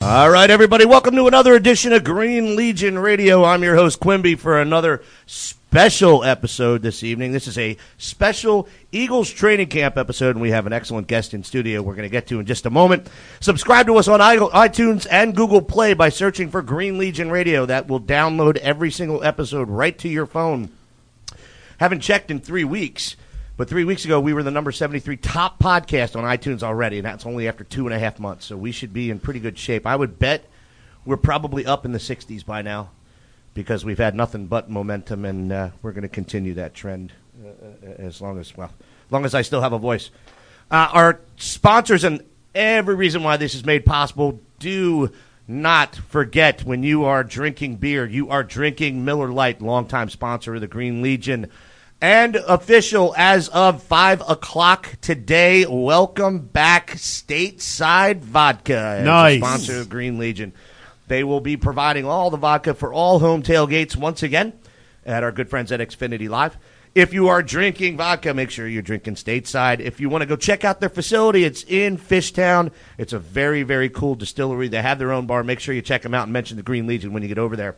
All right, everybody, welcome to another edition of Green Legion Radio. I'm your host, Quimby, for another special episode this evening. This is a special Eagles training camp episode, and we have an excellent guest in studio we're going to get to in just a moment. Subscribe to us on iTunes and Google Play by searching for Green Legion Radio. That will download every single episode right to your phone. Haven't checked in 3 weeks. But 3 weeks ago, we were the number 73 top podcast on iTunes already, and that's only after 2.5 months. So we should be in pretty good shape. I would bet we're probably up in the 60s by now because we've had nothing but momentum, and we're going to continue that trend as long as I still have a voice. Our sponsors and every reason why this is made possible, do not forget when you are drinking beer, you are drinking Miller Lite, longtime sponsor of the Green Legion. And official as of 5 o'clock today, welcome back Stateside Vodka. Nice. Sponsor of Green Legion. They will be providing all the vodka for all home tailgates once again at our good friends at Xfinity Live. If you are drinking vodka, make sure you're drinking Stateside. If you want to go check out their facility, it's in Fishtown. It's a very, very cool distillery. They have their own bar. Make sure you check them out and mention the Green Legion when you get over there.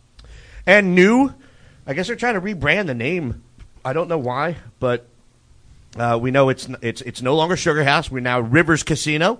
And new, I guess they're trying to rebrand the name. I don't know why, but we know it's no longer Sugar House. We're now Rivers Casino,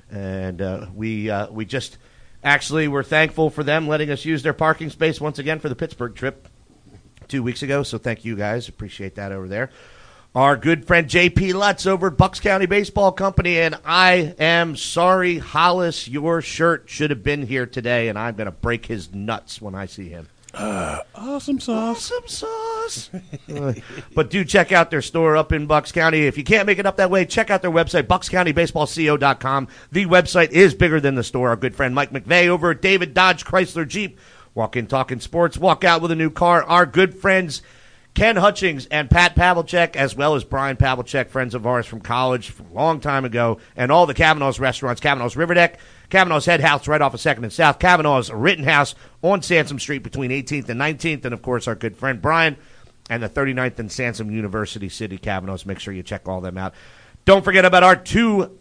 and we just actually were thankful for them letting us use their parking space once again for the Pittsburgh trip 2 weeks ago. So thank you guys, appreciate that over there. Our good friend J.P. Lutz over at Bucks County Baseball Company, and I am sorry, Hollis, your shirt should have been here today, and I'm going to break his nuts when I see him. Awesome sauce. Awesome sauce. But do check out their store up in Bucks County. If you can't make it up that way, check out their website, buckscountybaseballco.com. The website is bigger than the store. Our good friend Mike McVeigh over at David Dodge Chrysler Jeep. Walk in talking sports, walk out with a new car. Our good friends Ken Hutchings and Pat Pavlicek, as well as Brian Pavlicek, friends of ours from college from a long time ago, and all the Kavanaugh's restaurants, Kavanaugh's Riverdeck, Kavanaugh's Head House right off of 2nd and South, Kavanaugh's Rittenhouse on Sansom Street between 18th and 19th, and, of course, our good friend Brian and the 39th and Sansom University City Kavanaugh's. Make sure you check all them out. Don't forget about our two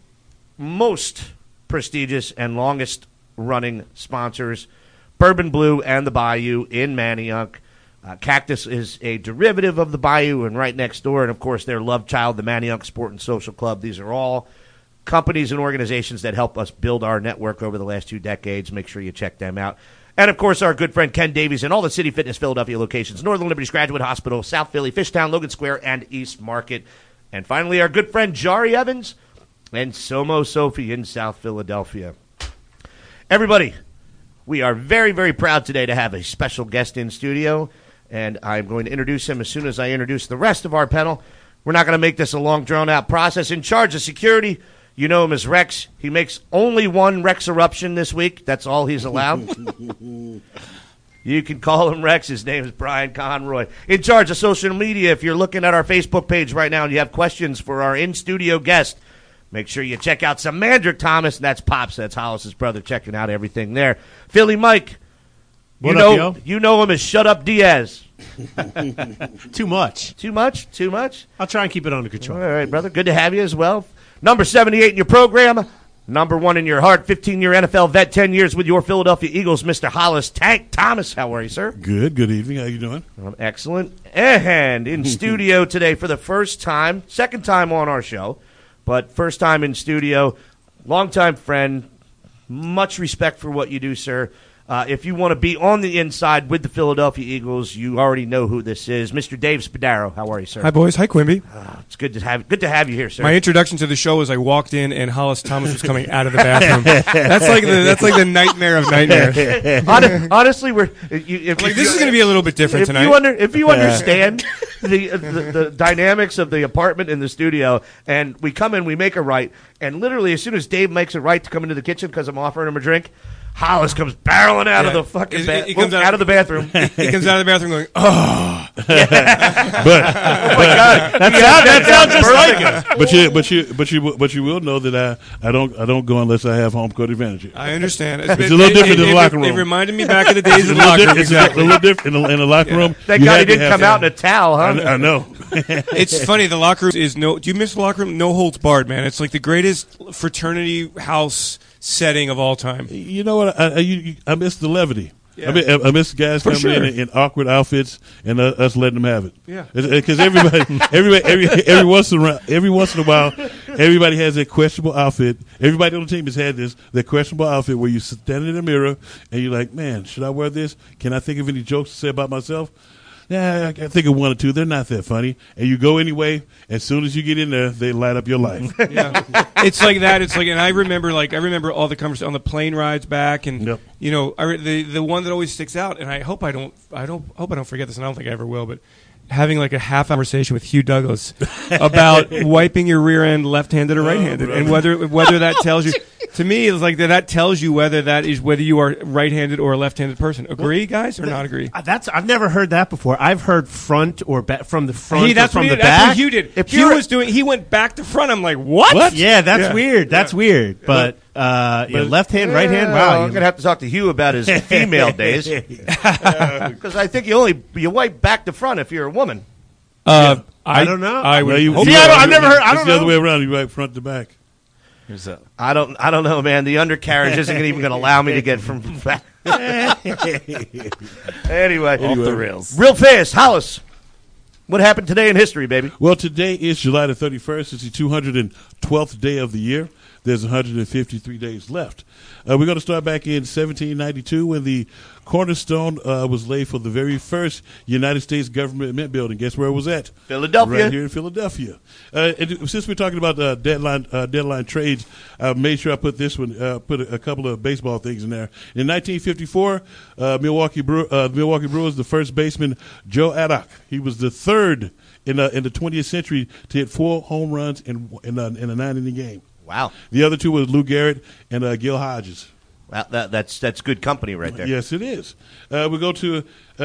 most prestigious and longest-running sponsors, Bourbon Blue and the Bayou in Manayunk. Cactus is a derivative of the Bayou and right next door, and, of course, their love child, the Manayunk Sport and Social Club. These are all companies and organizations that help us build our network over the last 2 decades. Make sure you check them out. And, of course, our good friend Ken Davies and all the City Fitness Philadelphia locations, Northern Liberties Graduate Hospital, South Philly, Fishtown, Logan Square, and East Market. And, finally, our good friend Jari Evans and Somo Sophie in South Philadelphia. Everybody, we are very, very proud today to have a special guest in studio, and I'm going to introduce him as soon as I introduce the rest of our panel. We're not going to make this a long, drawn-out process. In charge of security, you know him as Rex. He makes only one Rex eruption this week. That's all he's allowed. You can call him Rex. His name is Brian Conroy. In charge of social media, if you're looking at our Facebook page right now and you have questions for our in-studio guest, make sure you check out some Mandrick Thomas, and that's Pops. That's Hollis's brother, checking out everything there. Philly Mike, you know him as Shut Up Diaz. Too much. Too much? Too much? I'll try and keep it under control. All right, brother. Good to have you as well. Number 78 in your program. Number 1 in your heart. 15-year NFL vet, 10 years with your Philadelphia Eagles, Mr. Hollis Tank Thomas. How are you, sir? Good evening. How you doing? Excellent. And in studio today for the first time, second time on our show, but first time in studio, longtime friend, much respect for what you do, sir. If you want to be on the inside with the Philadelphia Eagles, you already know who this is. Mr. Dave Spadaro, how are you, sir? Hi, boys. Hi, Quimby. It's good to have you here, sir. My introduction to the show was I walked in and Hollis Thomas was coming out of the bathroom. That's like the nightmare of nightmares. Honestly, this is going to be a little bit different tonight. If you understand the dynamics of the apartment and the studio, and we come in, we make a right, and literally as soon as Dave makes a right to come into the kitchen because I'm offering him a drink, Hollis comes barreling out of the fucking out of the bathroom. He comes out of the bathroom going, oh. But oh my God, that sounds just like him. But you will know that I don't go unless I have home court advantage. I understand. It's a little different in the locker room. It reminded me back in the days of the locker room. Exactly. A little different in the locker room. Thank God he didn't come out in a towel, huh? I know. It's funny. The locker room is do you miss the locker room? No holds barred, man. It's like the greatest fraternity house setting of all time. You know what? I miss the levity. Yeah. I miss guys For coming sure. in awkward outfits and us letting them have it. Yeah. Because every once in a while, everybody has that questionable outfit. Everybody on the team has had that questionable outfit where you stand in the mirror and you're like, man, should I wear this? Can I think of any jokes to say about myself? Yeah, I can think of one or two. They're not that funny. And you go anyway. As soon as you get in there, they light up your life. Yeah, it's like that. It's like, and I remember all the conversations on the plane rides back, and Yep. you know, the one that always sticks out, and I hope I don't forget this, and I don't think I ever will, but having like a half conversation with Hugh Douglas about wiping your rear end left-handed or right-handed, and whether that tells you. To me, it's like that tells you whether you are right-handed or a left-handed person. Agree, guys, or not agree? I've never heard that before. I've heard front or from the front That's or from what he the did. back. That's what Hugh did. If Hugh you're- was doing. He went back to front. I'm like, what? Yeah, that's Yeah. weird. That's weird. But left hand, right hand. Wow, I'm gonna have to talk to Hugh about his female days because I think you wipe back to front if you're a woman. I don't know. I would. No, you- hope you- See, so. I've never heard. I It's don't the other know. way around. You right front to back. I don't know, man. The undercarriage isn't even going to allow me to get from back. Anyway, Off the rails. real fast, Hollis. What happened today in history, baby? Well, today is July the 31st. It's the 212th day of the year. There's 153 days left. We're going to start back in 1792 when the cornerstone was laid for the very first United States government mint building. Guess where it was at? Philadelphia. Right here in Philadelphia. And since we're talking about deadline trades, I made sure I put this one, put a couple of baseball things in there. In 1954, Milwaukee Brewers, the first baseman, Joe Addock, he was the third in the 20th century to hit 4 home runs in a 9-inning game. Wow, The other two was Lou Gehrig and Gil Hodges. that's good company right there. Yes, it is. We go to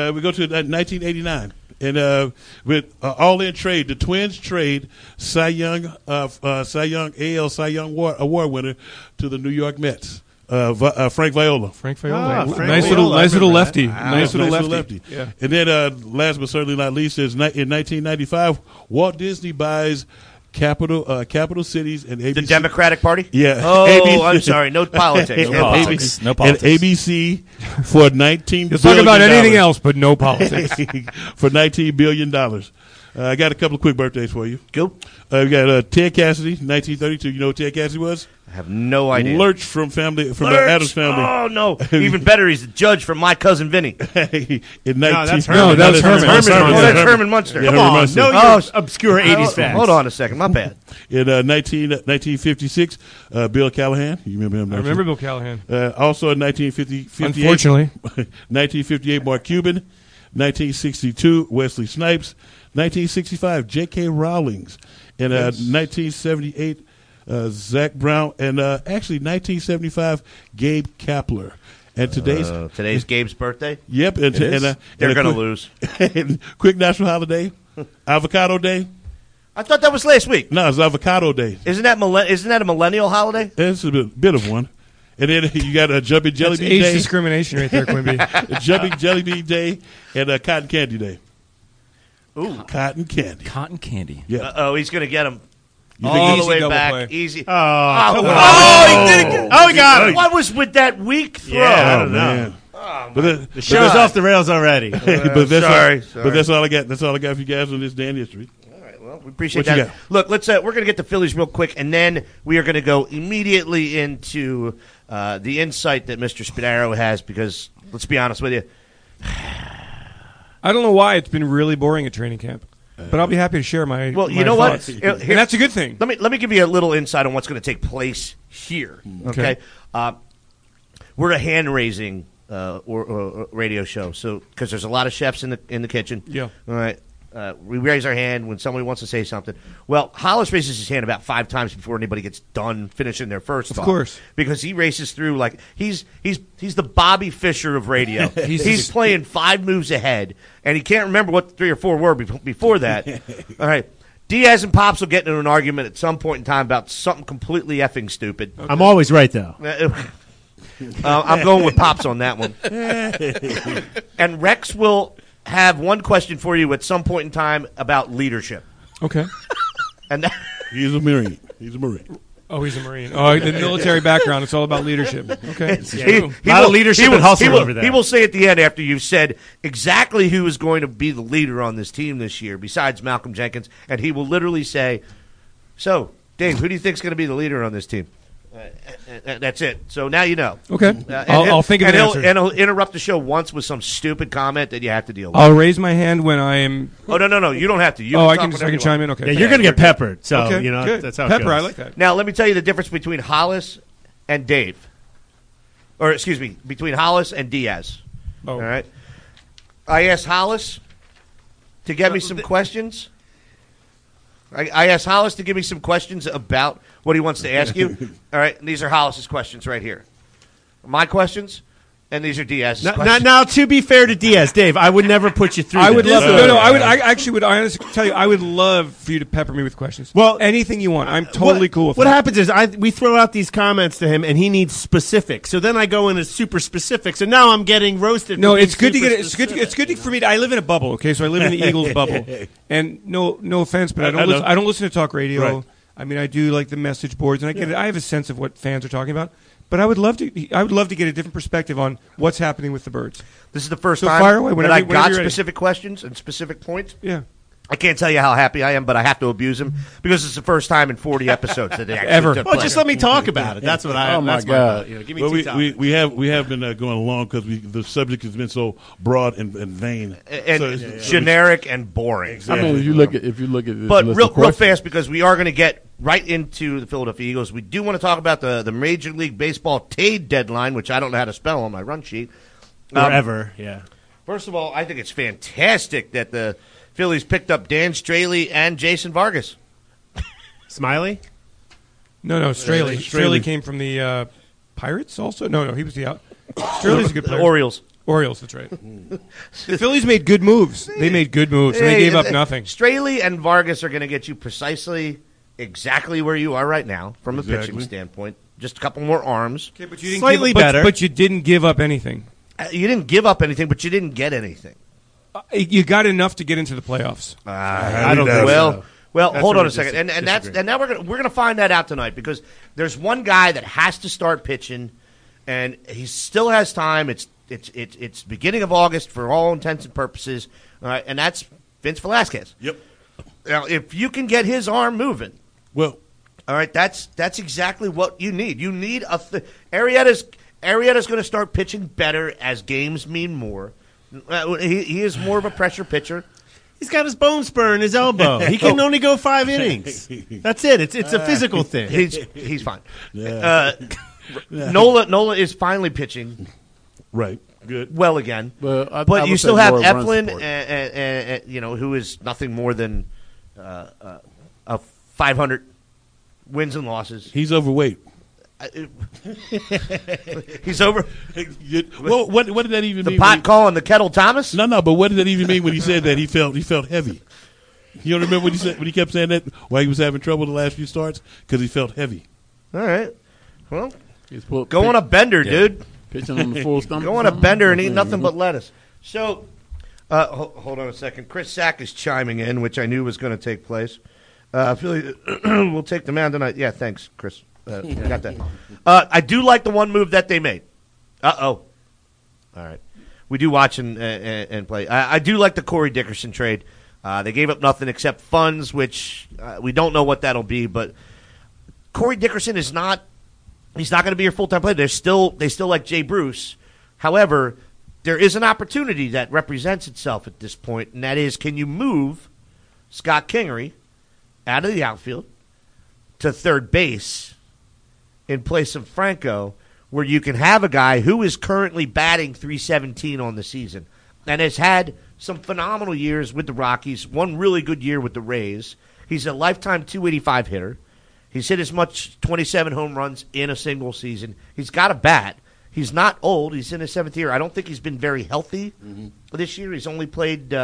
1989, and with all-in trade, the Twins trade Cy Young AL Cy Young Award winner to the New York Mets, Frank Viola. Frank Viola. Frank nice Viola, I little remember lefty. that. Nice little lefty. Yeah. And then, last but certainly not least, is in 1995, Walt Disney buys Capital Cities and ABC. The Democratic Party? Yeah. Oh, ABC. I'm sorry. No politics. No politics. No And politics. ABC for $19 You'll talk about anything else, but no politics. for $19 billion. I got a couple of quick birthdays for you. Go. We got Ted Cassidy, 1932. You know who Ted Cassidy was? I have no idea. Lurch from the Lurch? Addams Family. Oh, no. Even better, he's the judge from My Cousin Vinny. In that's 19 Herman. No, that's Herman. Herman. Oh, that's Herman Munster. Yeah, Come Herman on, Munster. know your Oh, obscure '80s facts. Hold on a second. My bad. In 1956, Bill Callahan. You remember him? I don't remember you? Bill Callahan. Also in 1958. Unfortunately. 1958, Mark Cuban. 1962, Wesley Snipes. 1965, J.K. Rowlings. And 1978, Zach Brown. And actually, 1975, Gabe Kapler. And Today's Gabe's birthday. Yep. And, They're going to lose. Quick national holiday, Avocado Day. I thought that was last week. No, it's Avocado Day. Isn't that a millennial holiday? It's a bit of one. And then you got a Jumping Jelly That's Bean age Day, discrimination right there, Quimby. Jumping Jelly Bean Day, and Cotton Candy Day. Ooh. Cotton Candy. Cotton candy. Yeah. He's going to get him You all think the easy way double back. play. Easy. Oh, come on. Oh, he did it. Oh, he got it. What was with that weak throw? Yeah, I Oh, don't know. man. The show's off the rails already. But that's sorry. But that's all I got. That's all I got for you guys on this day in history. Well, we appreciate What you that. got? Look, let's. We're going to get to Phillies real quick, and then we are going to go immediately into the insight that Mr. Spadaro has. Because let's be honest with you, I don't know why it's been really boring at training camp, but I'll be happy to share my. well, my you know what? thoughts. And that's a good thing. Let me give you a little insight on what's going to take place here. Okay, we're a hand raising or radio show, so because there's a lot of chefs in the kitchen. Yeah. All right. We raise our hand when somebody wants to say something. Well, Hollis raises his hand about 5 times before anybody gets done finishing their first thought. Of course. Because he races through like he's the Bobby Fischer of radio. he's He's- playing 5 moves ahead, and he can't remember what 3 or 4 were before that. All right. Diaz and Pops will get into an argument at some point in time about something completely effing stupid. I'm always right, though. I'm going with Pops on that one. And Rex will have one question for you at some point in time about leadership. Okay. And that, He's a Marine. He's a Marine. Oh, he's a Marine. Oh, the military background. It's all about leadership. Okay. A lot of leadership and hustle over there. He will say at the end, after you've said exactly who is going to be the leader on this team this year, besides Malcolm Jenkins, and he will literally say, "So, Dave, who do you think is going to be the leader on this team?" That's it. So now you know. Okay. I'll think of an answer. And he'll interrupt the show once with some stupid comment that you have to deal with. I'll raise my hand when I am. Oh, no. You don't have to. You I talk can whenever you chime want. in. Okay. Yeah, you're going to get peppered. So, Okay, good. that's how Pepper, it goes. I like that. Now, let me tell you the difference between Hollis and Dave. Or, excuse me, between Hollis and Diaz. Oh. All right? I asked Hollis to get me some questions. I asked Hollis to give me some questions about what he wants to ask you. All right? And these are Hollis's questions right here. My questions, and these are Diaz's questions. Now, to be fair to Diaz, Dave, I would never put you through I would this. love to. No, I actually would. I honestly tell you, I would love for you to pepper me with questions. Well, anything you want. I'm totally cool with what that. happens is we throw out these comments to him, and he needs specific. So then I go into super specific. So now I'm getting roasted. No, for being it's good to super get it. It's good for me. I live in a bubble. Okay, so I live in the Eagles bubble, and no offense, but I don't listen to talk radio. Right. I mean, I do like the message boards, and I get it. I have a sense of what fans are talking about. But I would love to get a different perspective on what's happening with the Birds. This is the first So time fire away that whenever- I whenever got you're ready. specific questions and specific points. Yeah. I can't tell you how happy I am, but I have to abuse him because it's the first time in 40 episodes that they actually Ever. took Well, place. just let me talk about it. That's what I. Oh, my that's God. Give me Well, two we topics. have been going along because the subject has been so broad and vain and So generic and boring. I mean, if you look at this But list real of questions- fast, because we are going to get right into the Philadelphia Eagles, we do want to talk about the Major League Baseball trade deadline, which I don't know how to spell on my run sheet. Wherever, yeah. First of all, I think it's fantastic that the Phillies picked up Dan Straley and Jason Vargas. Smiley. No, Straley. Straley. Straley came from the Pirates also? No, he was the out. Straley's a good The player. Orioles. Orioles, that's right. The Phillies made good moves. They made good moves, and they gave up nothing. Straley and Vargas are going to get you precisely exactly where you are right now from a pitching Exactly. standpoint. Just a couple more arms. Okay, but you didn't Slightly give, better. But you didn't give up anything. You didn't give up anything, but you didn't get anything. You got enough to get into the playoffs. I don't doubt think it. so. Well, That's hold where on we a second, and disagree. now we're gonna find that out tonight because there's one guy that has to start pitching, and he still has time. It's beginning of August for all intents and purposes, all right, and that's Vince Velasquez. Yep. Now, if you can get his arm moving, Well, all right, that's exactly what you need. You need Arrieta's going to start pitching better as games mean more. He is more of a pressure pitcher. He's got his bone spur in his elbow. He can only go 5 innings. That's it. It's a physical thing. He's fine. Yeah. Nola is finally pitching right. Good. well again, Well, I but would you say still have more run Eflin, support. and who is nothing more than a 500 wins and losses. He's overweight. He's over Well, what did that even the mean? pot calling the kettle Thomas. No, but what did that even mean when he said that he felt heavy? You don't remember what he said when he kept saying that while he was having trouble the last few starts because he felt heavy. All right, well, He's go on a bender, dude. pitching on the full stomach. Go on a bender and eat nothing but lettuce. So, hold on a second. Chris Sack is chiming in, which I knew was going to take place. Philly, we'll take the mound tonight. Yeah, thanks, Chris. Got that. I do like the one move that they made. All right. We do watch and play. I do like the Corey Dickerson trade. They gave up nothing except funds, which we don't know what that'll be. But Corey Dickerson is not. He's not going to be your full-time player. They still like Jay Bruce. However, there is an opportunity that represents itself at this point, and that is, can you move Scott Kingery out of the outfield to third base in place of Franco, where you can have a guy who is currently batting .317 on the season and has had some phenomenal years with the Rockies, one really good year with the Rays. He's a lifetime .285 hitter. He's hit as much 27 home runs in a single season. He's got a bat. He's not old. He's in his 7th year. I don't think he's been very healthy this year. He's only played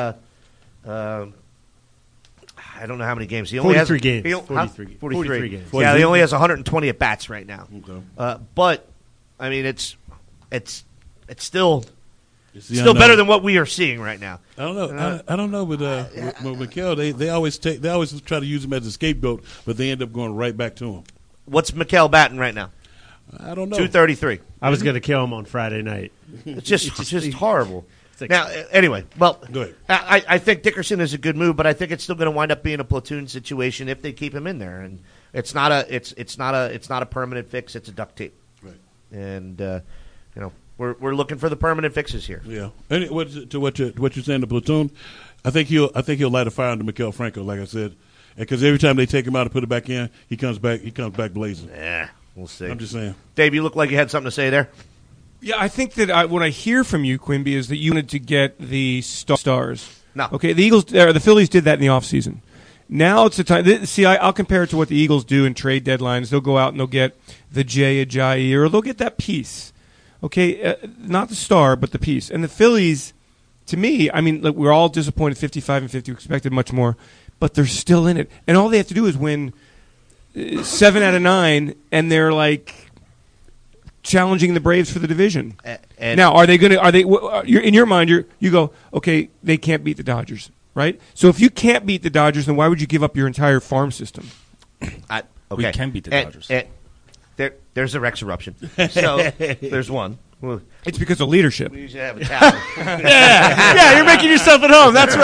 I don't know how many games. He only 43 has, games. He, 43 43 games. Yeah, he only has 120 at bats right now. Okay. But I mean, it's still It's the still unknown. better than what we are seeing right now. I don't know. I don't know with Mikel. They always try to use him as a scapegoat, but they end up going right back to him. What's Mikal batting right now? I don't know. 233. I was going to kill him on Friday night. It's just horrible. like- Now, anyway, well, Go ahead. I think Dickerson is a good move, but I think it's still going to wind up being a platoon situation if they keep him in there, and it's not a permanent fix. It's a duct tape, Right. and we're looking for the permanent fixes here. Yeah. And what you're saying, the platoon, I think he'll light a fire under Miguel Franco, like I said, because every time they take him out and put it back in, he comes back blazing. Yeah, we'll see. I'm just saying. Dave, you look like you had something to say there. Yeah, I think that what I hear from you, Quimby, is that you wanted to get the stars. No. Okay, the Phillies did that in the offseason. Now it's the time. See, I'll compare it to what the Eagles do in trade deadlines. They'll go out and they'll get the Jay Ajayi, or they'll get that piece. Okay, not the star, but the piece. And the Phillies, to me, I mean, look, we're all disappointed 55-50. We expected much more, but they're still in it. And all they have to do is win 7 out of 9, and they're like challenging the Braves for the division. And now, are they going to? Are they? In your mind, you go, okay, they can't beat the Dodgers, right? So if you can't beat the Dodgers, then why would you give up your entire farm system? okay. We can beat the Dodgers. There's a Rex eruption. So there's one. Well, It's because of leadership. we usually have a towel. Yeah, you're making yourself at home. That's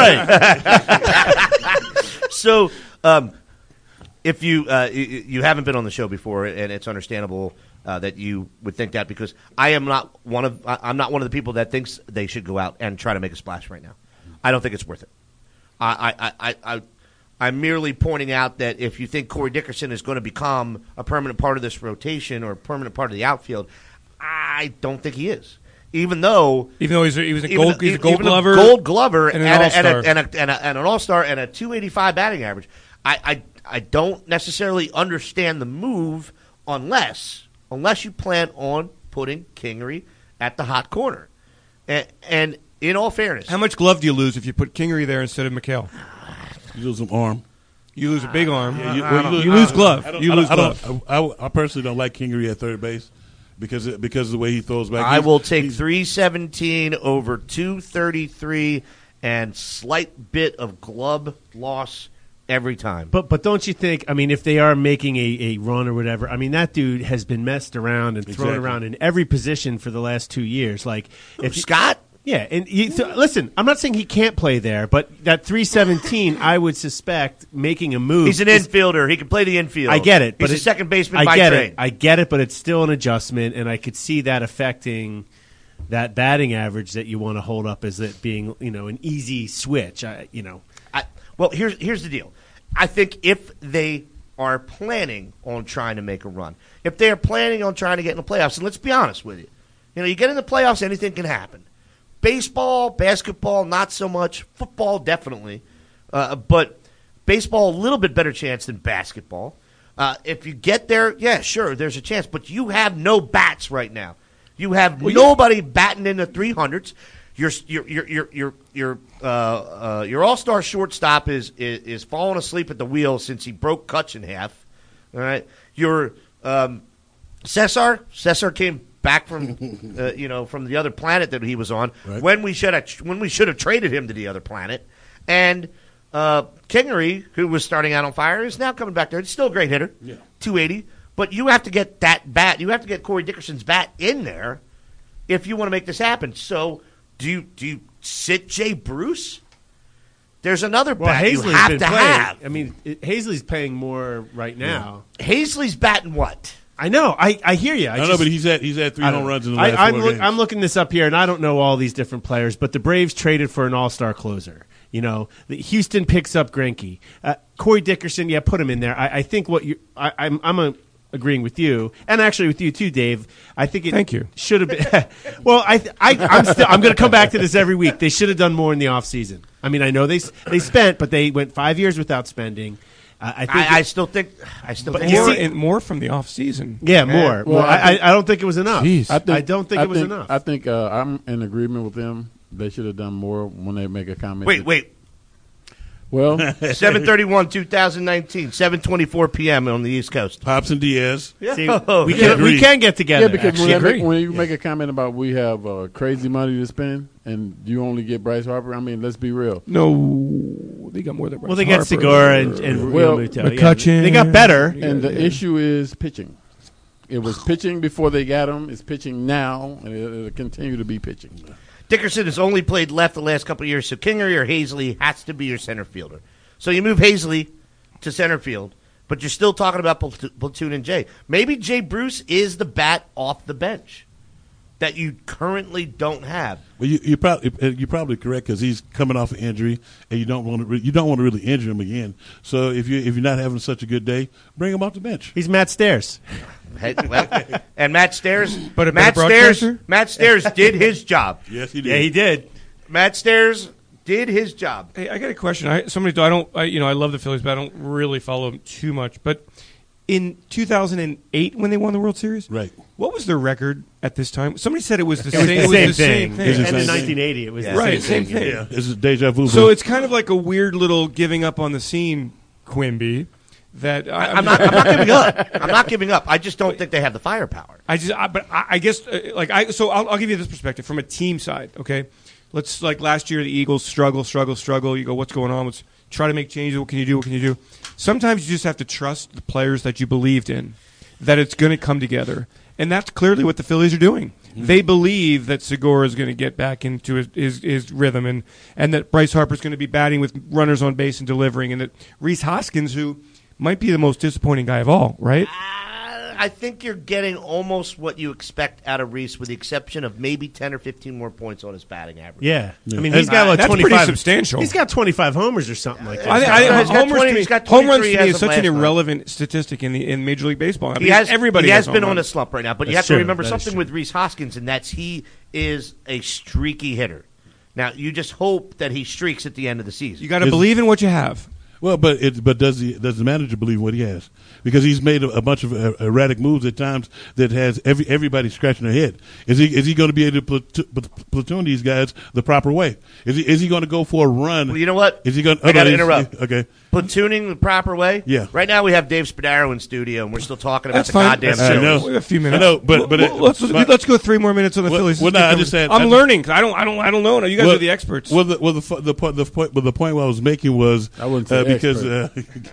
right. So, if you haven't been on the show before, and it's understandable that you would think that, because I'm not one of the people that thinks they should go out and try to make a splash right now. I don't think it's worth it. I'm merely pointing out that if you think Corey Dickerson is going to become a permanent part of this rotation or a permanent part of the outfield, I don't think he is. Even though he was a gold glover, and an all-star and a 285 batting average. I don't necessarily understand the move unless you plan on putting Kingery at the hot corner. And in all fairness, how much glove do you lose if you put Kingery there instead of McHale? You lose some arm. You lose a big arm. You lose glove. I personally don't like Kingery at third base because of the way he throws back. I will take 317 over 233 and slight bit of glove loss every time. But don't you think, I mean, if they are making a run or whatever, I mean, that dude has been messed around and thrown around in every position for the last 2 years. Like, if Scott? Yeah, and listen, I'm not saying he can't play there, but that 317, I would suspect making a move. He's an infielder. He can play the infield. I get it. But he's a second baseman by trade. I get it, but it's still an adjustment, and I could see that affecting that batting average that you want to hold up as it being, an easy switch. Well, here's the deal. I think if they are planning on trying to make a run, if they are planning on trying to get in the playoffs, and let's be honest with you, you get in the playoffs, anything can happen. Baseball, basketball, not so much. Football, definitely. But baseball, a little bit better chance than basketball. If you get there, yeah, sure, there's a chance. But you have no bats right now. You have nobody batting in the 300s. Your all-star shortstop is falling asleep at the wheel since he broke Kutch in half. All right, your Cesar came back from from the other planet that he was on, right, when we should have traded him to the other planet, and Kingery, who was starting out on fire, is now coming back there. He's still a great hitter, 280. But you have to get that bat. You have to get Corey Dickerson's bat in there if you want to make this happen. So do you sit Jay Bruce? There's another bat you have to have. I mean, Hazley's paying more right now. Hazley's batting what? I know. I hear you. I know, but he's had 3 home runs in the last 4 games. I'm looking this up here, and I don't know all these different players, but the Braves traded for an all-star closer. Houston picks up Greinke. Corey Dickerson, put him in there. I think I'm agreeing with you, and actually with you too, Dave. I think Thank you. Should have been. Well, I'm going to come back to this every week. They should have done more in the offseason. I mean, I know they spent, but they went 5 years without spending. I still think more from the off season. Yeah, more. Well, I don't think it was enough. I don't think it was enough. I think I'm in agreement with them. They should have done more when they make a comment. Wait. Well, 7/31/2019, 7:24 p.m. on the East Coast. Pops and Diaz. See, Oh, we agree. can get together. yeah, because actually. when you make a comment about we have crazy money to spend and you only get Bryce Harper, I mean, let's be real. No, they got more than Bryce Well, they Harper. get Segura and Well, Realmuto. McCutcheon. They got better. And the issue is pitching. It was pitching before they got him. It's pitching now, and it'll continue to be pitching. Dickerson has only played left the last couple of years, so Kingery or Hazley has to be your center fielder. So you move Hazley to center field, but you're still talking about Platoon and Jay. Maybe Jay Bruce is the bat off the bench that you currently don't have. Well, you're probably correct because he's coming off an injury, and you don't want to really injure him again. So if you're not having such a good day, bring him off the bench. He's Matt Stairs. Hey, well, and Matt Stairs, But a better broadcaster? Matt Stairs did his job. Yes, he did. Yeah, he did. Matt Stairs did his job. Hey, I got a question. I love the Phillies, but I don't really follow them too much. But in 2008, when they won the World Series, Right. what was their record at this time? Somebody said it was the It was same. the It was same the same thing. thing. It's the And in same thing. 1980, it was the Right, same same thing. Yeah, this is deja vu. So it's kind of like a weird little giving up on the scene, Quimby. That I'm not giving up. I'm not giving up. I just don't think they have the firepower. I guess I'll give you this perspective from a team side. Okay, let's like last year the Eagles struggle. You go, what's going on? Let's try to make changes. What can you do? Sometimes you just have to trust the players that you believed in, that it's going to come together, and that's clearly what the Phillies are doing. Mm-hmm. They believe that Segura is going to get back into his rhythm, and that Bryce Harper's going to be batting with runners on base and delivering, and that Rhys Hoskins, who might be the most disappointing guy of all, right? I think you're getting almost what you expect out of Reese, with the exception of maybe 10 or 15 more points on his batting average. Yeah. I mean, he's got like that's 25. pretty substantial. He's got 25 homers or something like that. He's got 20 he's got home runs 23 to me as is of such last an night. irrelevant statistic in Major League Baseball. I mean, He has everybody has has been home on a runs. slump right now, but you That's have to true. remember That is something true. with Rhys Hoskins, and that's he is a streaky hitter. Now, you just hope that he streaks at the end of the season. You got to believe in what you have. Well, but does the manager believe what he has? Because he's made a bunch of erratic moves at times that has everybody scratching their head. Is he going to be able to platoon these guys the proper way? Is he going to go for a run? Well, you know what? Is he going? I got to interrupt. Okay. Platooning the proper way? Yeah. Right now we have Dave Spadaro in studio, and we're still talking about That's the fine. goddamn I Phillies. know. We have a few minutes. I know, but let's go 3 more minutes on the Well, Phillies. well, Let's no, get I just going. said- I'm learning. I don't know. You guys Well, are the experts. Well, the point I was making was I wouldn't say because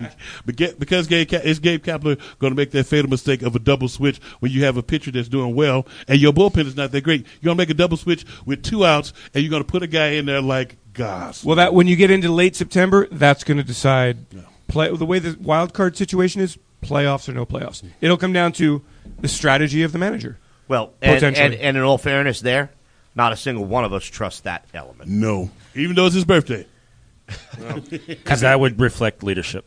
is Gabe Kapler going to make that fatal mistake of a double switch when you have a pitcher that's doing well and your bullpen is not that great? You're going to make a double switch with 2 outs and you're going to put a guy in there like Goss. Well, that when you get into late September, that's going to decide the way the wild card situation is. Playoffs or no playoffs, it'll come down to the strategy of the manager. Well, and Potentially. in all fairness there, not a single one of us trusts that element. No, even though it's his birthday. Because that would reflect leadership.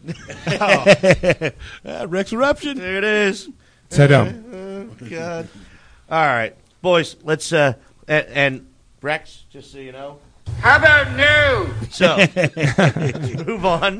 Rex Eruption. There it is. Sit down. God. All right, boys, let's and Rex, just so you know. How about new? So, let's move on.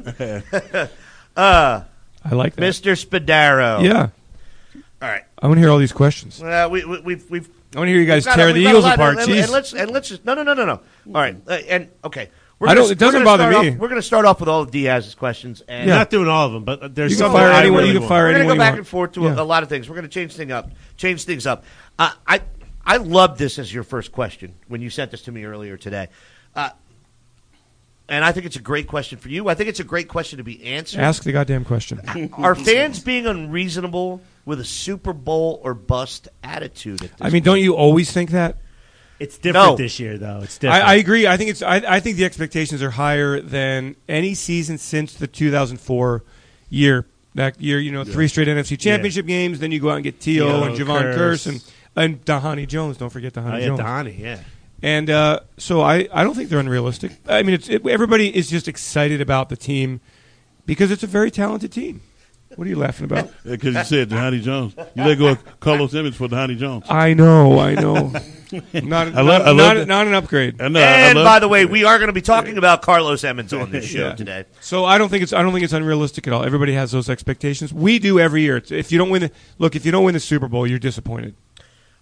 I like that. Mr. Spadaro. Yeah, All right. I want to hear all these questions. We've I want to hear you guys we've got tear a- the we've got a Eagles lot, apart. and Jeez. let's just no. All right, and okay. I don't- it doesn't bother me. We're going to start off with all of Diaz's questions, and Not doing all of them, but there's You some can fire that I anyone. really You can want. fire we're going to anyone. go you back want. and forth to Yeah. a lot of things. We're going to change things up. I love this as your first question when you sent this to me earlier today, and I think it's a great question for you. I think it's a great question to be answered. Ask the goddamn question. Are fans being unreasonable with a Super Bowl or bust attitude at this I mean, don't you always think that? It's different No. this year, though. It's different. I agree. I think I think the expectations are higher than any season since the 2004 year. That year, 3 straight NFC Championship games. Then you go out and get T.O. T.O., and Javon Curse. Curse and Dhani Jones. Don't forget Dhani Oh, yeah, Jones. Donnie, yeah. And so I don't think they're unrealistic. I mean, everybody is just excited about the team because it's a very talented team. What are you laughing about? Because you said Dhani Jones. You let go of Carlos Emmons for Dhani Jones. I know. Not an upgrade. I know, And by the way, we are going to be talking about Carlos Emmons on this show Yeah. today. So I don't think it's unrealistic at all. Everybody has those expectations. We do every year. If you don't win the Super Bowl, you're disappointed.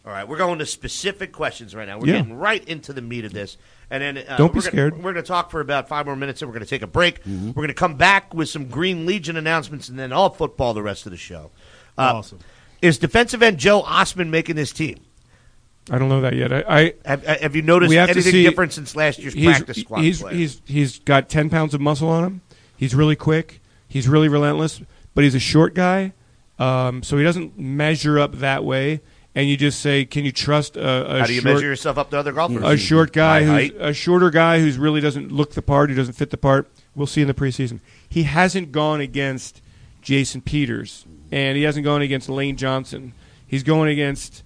All right, we're going to specific questions right now. We're Yeah. getting right into the meat of this. And then Don't be we're scared. We're going to talk for about 5 more minutes, and we're going to take a break. We're going to come back with some Green Legion announcements, and then all football the rest of the show. Awesome. Is defensive end Joe Osman making this team? I don't know that yet. Have you noticed We have to anything see- different since last year's practice squad play? He's got 10 pounds of muscle on him. He's really quick. He's really relentless. But he's a short guy, so he doesn't measure up that way. And you just say, can you trust a How do you short, measure yourself up to other golfers? a short guy High who's height? a shorter guy who's really doesn't look the part, who doesn't fit the part? We'll see in the preseason. He hasn't gone against Jason Peters, and he hasn't gone against Lane Johnson. He's going against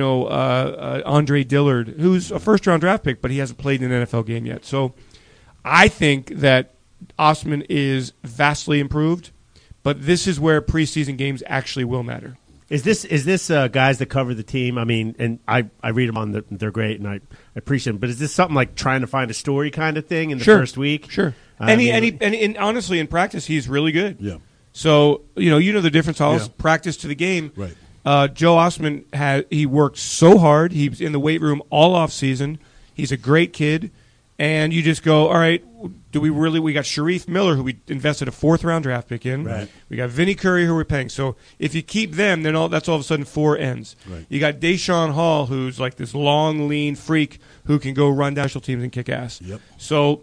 Andre Dillard, who's a first-round draft pick, but he hasn't played in an NFL game yet. So I think that Osman is vastly improved, but this is where preseason games actually will matter. Is this guys that cover the team? I mean, and I read them on they're great, and I appreciate them. But is this something like trying to find a story kind of thing in the first week? Sure. And honestly, in practice, he's really good. Yeah. So you know the difference. Yeah. Practice to the game. Right. Joe Osman he worked so hard. He's in the weight room all off season. He's a great kid, and you just go, all right. Do we really? We got Sharif Miller, who we invested a 4th-round draft pick in. Right. We got Vinny Curry, who we're paying. So if you keep them, then that's all of a sudden 4 ends. Right. You got Deshaun Hall, who's like this long, lean freak who can go run down special teams and kick ass. Yep. So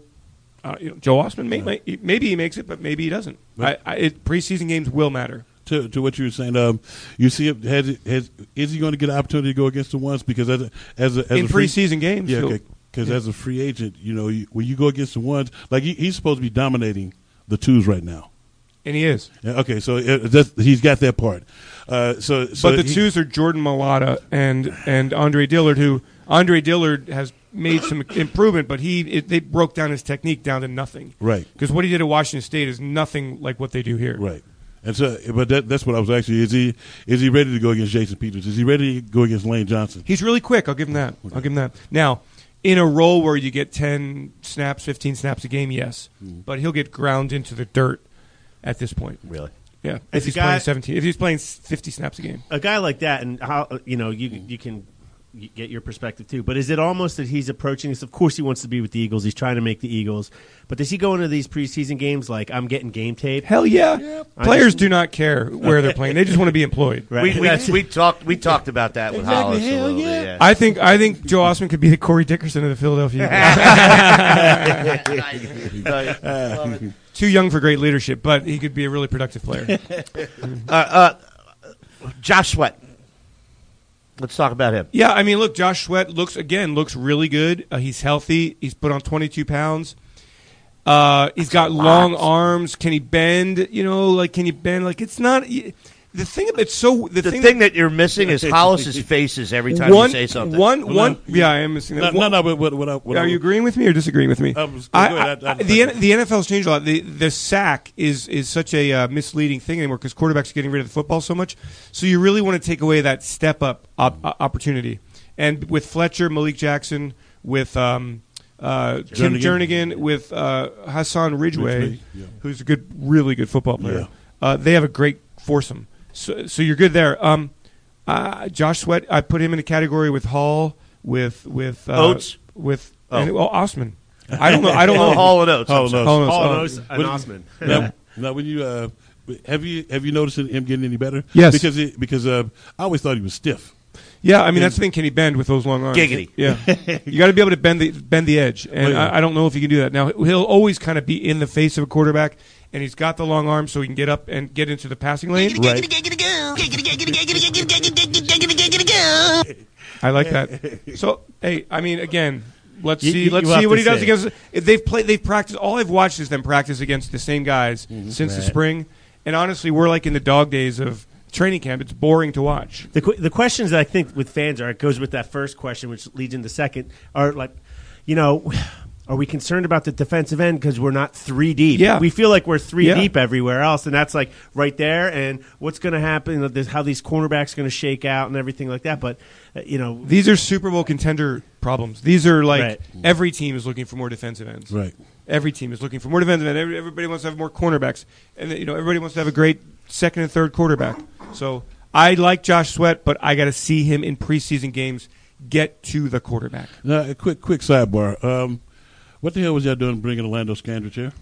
Joe Osman, maybe he makes it, but maybe he doesn't. Right. Preseason games will matter. To what you were saying, you see, is he going to get an opportunity to go against the ones? Because as In preseason games, yeah, he'll- okay. Because as a free agent, when you go against the ones, like he's supposed to be dominating the twos right now. And he is. Yeah, okay, so he's got that part. But the twos are Jordan Mailata and Andre Dillard, who Andre Dillard has made some improvement, but they broke down his technique down to nothing. Right. Because what he did at Washington State is nothing like what they do here. Right. And so, but that's what I was actually. Is he ready to go against Jason Peters? Is he ready to go against Lane Johnson? He's really quick. I'll give him that. I'll give him that. Now, in a role where you get 10 snaps, 15 snaps a game, yes. But he'll get ground into the dirt at this point. Really? Yeah. As If he's a guy- playing 17, if he's playing 50 snaps a game. A guy like that, and how you can get your perspective too. But is it almost that he's approaching this? Of course, he wants to be with the Eagles. He's trying to make the Eagles. But does he go into these preseason games like I'm getting game tape? Hell yeah. Players do not care where they're playing. They just want to be employed. Right. We talked about that with Exactly. Hollis a Hell little bit, yeah. yeah. I think Joe Osman could be the Corey Dickerson of the Philadelphia Eagles. Too young for great leadership, but he could be a really productive player. Josh Sweat. Let's talk about him. Yeah, I mean, look, Josh Sweat looks really good. He's healthy. He's put on 22 pounds. He's got long arms. Can he bend? Can you bend? Like, it's not the thing. It's so The thing that you're missing is Hollis's faces every time you say something. Yeah, I am missing that. No. But what Are you agreeing with me or disagreeing with me? Go ahead. The NFL's changed a lot. The sack is such a misleading thing anymore because quarterbacks are getting rid of the football so much. So you really want to take away that step up opportunity. And with Fletcher, Malik Jackson, with Tim Jernigan, with Hassan Ridgeway, who's a really good football player. They have a great foursome. So you're good there. Josh Sweat, I put him in a category with Hall, with Oates? Osman. I don't know. Hall and Oates. Hall and Oates. Hall knows an Osman. Now, when you have you noticed him getting any better? Yes. Because I always thought he was stiff. Yeah, I mean that's the thing. Can he bend with those long arms? Giggity. Yeah, you got to be able to bend the edge, and I don't know if he can do that. Now he'll always kind of be in the face of a quarterback, and he's got the long arms, so he can get up and get into the passing lane. Right. I like that. So hey, I mean again. Let's You see have what he to does say. against. They've practiced. All I've watched is them practice against the same guys since the spring, and honestly, we're like in the dog days of training camp. It's boring to watch. The questions that I think with fans it goes with that first question, which leads into the second, are like, are we concerned about the defensive end because we're not 3 deep? Yeah. We feel like we're 3 Yeah. deep everywhere else, and that's like right there. And what's going to happen? How these cornerbacks going to shake out and everything like that. But These are Super Bowl contender problems. These are like Right. every team is looking for more defensive ends. Right. Every team is looking for more defensive ends. Everybody wants to have more cornerbacks, and everybody wants to have a great second and third quarterback. So I like Josh Sweat, but I got to see him in preseason games get to the quarterback. Now, a quick sidebar. What the hell was y'all doing bringing Orlando Scandrich here?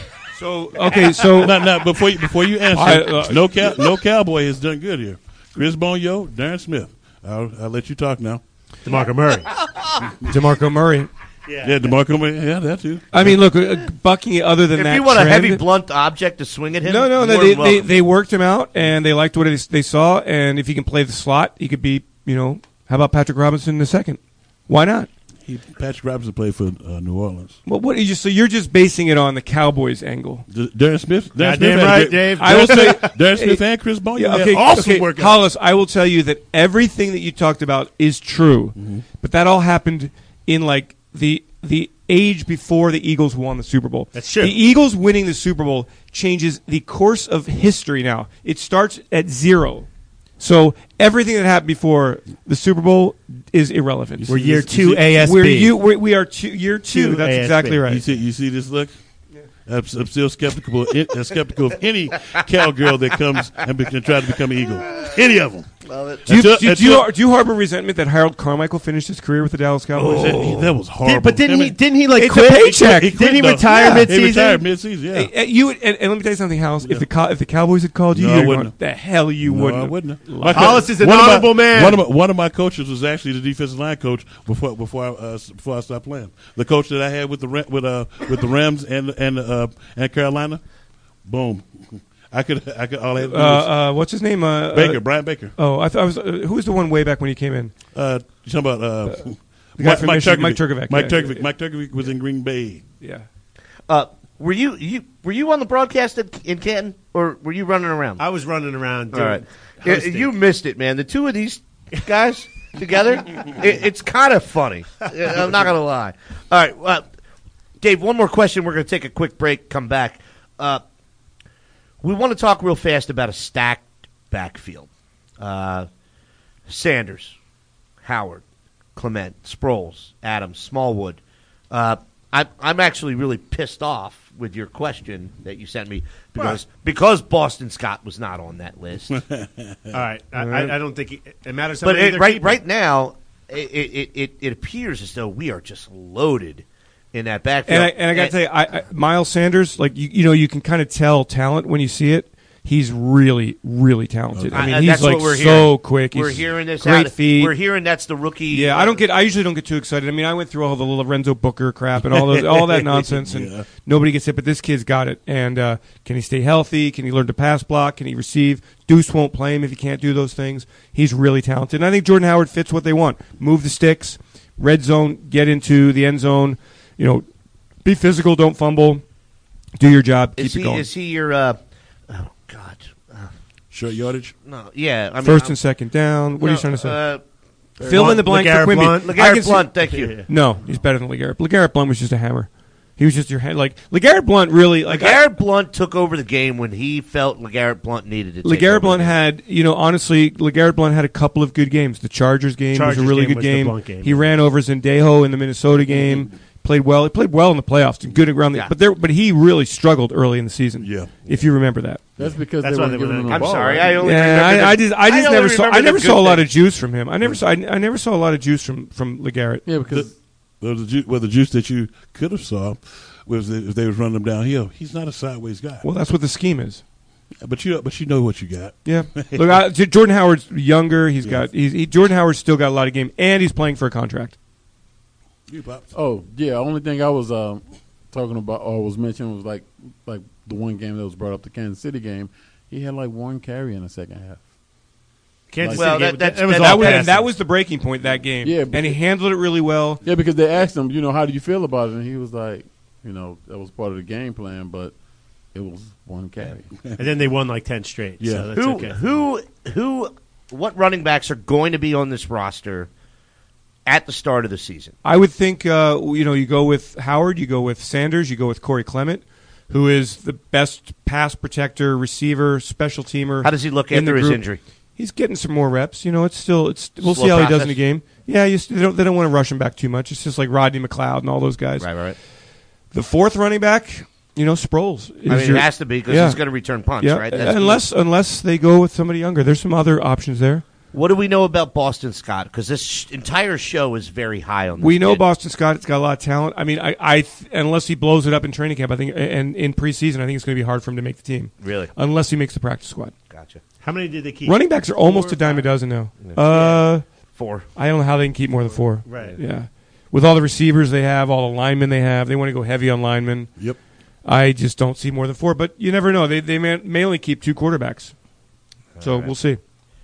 So Now, before you answer, no Cowboy has done good here. Chris Bonio, Darren Smith. I'll let you talk now. DeMarco Murray. DeMarco Murray. Yeah, DeMarco Murray. Yeah, that too. I mean, look, Bucky. Other than If that, you want trend, a heavy blunt object to swing at him, no. you're more than welcome. They worked him out, and they liked what they saw. And if he can play the slot, he could be. How about Patrick Robinson in the second? Why not? Patrick Robinson played for New Orleans. Well, so you're just basing it on the Cowboys angle. Darren Smith. Damn right, Dave. I will say, Darren Smith and Chris Bonio had okay, awesome workouts. Hollis, I will tell you that everything that you talked about is true, but that all happened in like the age before the Eagles won the Super Bowl. That's true. The Eagles winning the Super Bowl changes the course of history now. It starts at 0. So everything that happened before the Super Bowl is irrelevant. We're year 2 ASB. We are year 2. That's ASB. exactly right. You see this look? I'm still skeptical of any cowgirl that comes and try to become an Eagle. Any of them. Do you harbor resentment that Harold Carmichael finished his career with the Dallas Cowboys? That was horrible. But didn't he like It's quit? a paycheck. Didn't he retire mid-season? He retired mid-season, yeah. You would, and let me tell you something, House. If the Cowboys had called you, No, I you'd wouldn't. gone, the hell you No, wouldn't. I wouldn't. Hollis is an One of my- honorable man. One of my coaches was actually the defensive line coach before I stopped playing. The coach that I had with the Rams and Carolina, boom. I could all I had to do was What's his name? Brian Baker. Oh, I thought I was. Who was the one way back when he came in? You talking about The guy from Mike Michigan, Turkovic? Mike Turkovic. Mike Turkovic was in Green Bay. Yeah. Were you on the broadcast in Canton, or were you running around? I was running around. All right. You missed it, man. The two of these guys together, it's kind of funny. I'm not going to lie. All right. Dave, one more question. We're going to take a quick break, come back. We want to talk real fast about a stacked backfield. Sanders, Howard, Clement, Sproles, Adams, Smallwood. I'm actually really pissed off with your question that you sent me because Boston Scott was not on that list. All right. I don't think it matters. But right now, it appears as though we are just loaded in that backfield. And I got to tell you, Miles Sanders, like you can kind of tell talent when you see it. He's really, really talented. I mean, he's that's like what we're so hearing. quick. We're He's hearing this. Great feet. We're hearing that's the rookie. Yeah, I usually don't get too excited. I mean, I went through all the Lorenzo Booker crap and all that nonsense, and nobody gets it. But this kid's got it. And can he stay healthy? Can he learn to pass block? Can he receive? Deuce won't play him if he can't do those things. He's really talented. And I think Jordan Howard fits what they want. Move the sticks, red zone, get into the end zone. Be physical, don't fumble, do your job, keep it going. Is he your? Oh God. Short yardage? No, yeah. I mean, First and second down. What are you trying to say? Fill in the blank LeGarrette for Quimby. Blunt. LeGarrette Blunt, thank you. No, he's better than LeGarrette. LeGarrette Blunt was just a hammer. He was just your hand. Like LeGarrette Blunt really. Like LeGarrette Blunt took over the game when he felt LeGarrette Blunt needed it. LeGarrette Blunt had, honestly, LeGarrette Blunt had a couple of good games. The Chargers game was a really good game. He ran over Zendejo in the Minnesota game. Played well. He played well in the playoffs. Good around but he really struggled early in the season. Yeah, if you remember that. That's because That's they why weren't they giving went him the I'm ball. sorry. Right? I only never saw a lot of juice from him. I never saw a lot of juice from LeGarrette. Yeah, because the juice that you could have saw was if they was running him downhill. He's not a sideways guy. Well, that's what the scheme is. But you know what you got. Yeah. Look, Jordan Howard's younger. Jordan Howard's still got a lot of game, and he's playing for a contract. Oh yeah, only thing I was talking about or was mentioning was like the one game that was brought up, the Kansas City game. He had like one carry in the second half. Kansas Well, City that game, was that was the breaking point that game. Yeah, and he handled it really well. Yeah, because they asked him, how do you feel about it, and he was like, that was part of the game plan, but it was one carry. and then they won like 10 straight. Yeah. So that's okay. What running backs are going to be on this roster at the start of the season? I would think, you go with Howard, you go with Sanders, you go with Corey Clement, who is the best pass protector, receiver, special teamer. How does he look in the after his group. injury? He's getting some more reps. We'll see how process. he does in the game. Yeah, they don't want to rush him back too much. It's just like Rodney McLeod and all those guys. Right. The fourth running back, Sproles. It has to be because he's going to return punts, right? That's unless they go with somebody younger. There's some other options there. What do we know about Boston Scott? Because this entire show is very high on this We know kid. Boston Scott. It's got a lot of talent. I mean, unless he blows it up in training camp, I think, and in preseason, I think it's going to be hard for him to make the team. Really? Unless he makes the practice squad. Gotcha. How many did they keep? Running backs are almost a dime a dozen now. 4. I don't know how they can keep more than 4. Right. Yeah. With all the receivers they have, all the linemen they have, they want to go heavy on linemen. Yep. I just don't see more than 4, but you never know. They may only keep 2 quarterbacks. So we'll see.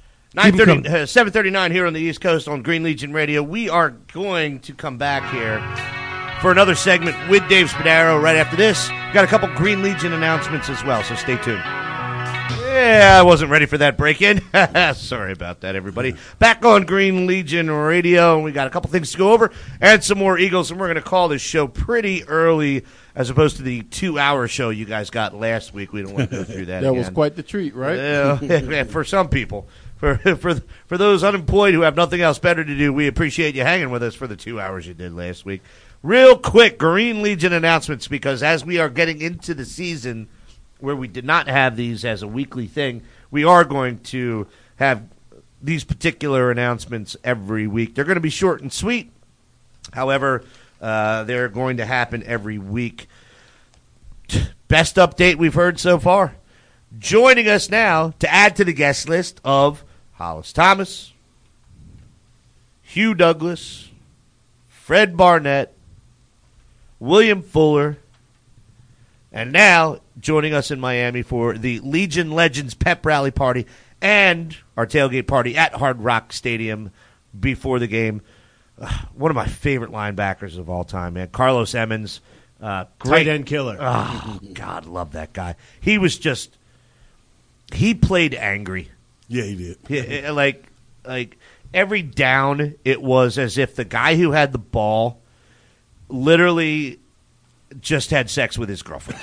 7:39 here on the East Coast on Green Legion Radio. We are going to come back here for another segment with Dave Spadaro right after this. Got a couple Green Legion announcements as well, so stay tuned. Yeah, I wasn't ready for that break-in. Sorry about that, everybody. Back on Green Legion Radio, and we got a couple things to go over and some more Eagles, and we're going to call this show pretty early as opposed to the 2-hour show you guys got last week. We don't want to go through that That again. was quite the treat, right? Yeah, for some people. For those unemployed who have nothing else better to do, we appreciate you hanging with us for the 2 hours you did last week. Real quick, Green Legion announcements, because as we are getting into the season where we did not have these as a weekly thing, we are going to have these particular announcements every week. They're going to be short and sweet. However, they're going to happen every week. Best update we've heard so far. Joining us now to add to the guest list of Hollis Thomas, Hugh Douglas, Fred Barnett, William Fuller, and now joining us in Miami for the Legion Legends Pep Rally Party and our tailgate party at Hard Rock Stadium before the game. One of my favorite linebackers of all time, man. Carlos Emmons. Tight end killer. Oh, God, love that guy. He was just... He played angry. Yeah, he did. Like every down, it was as if the guy who had the ball literally just had sex with his girlfriend.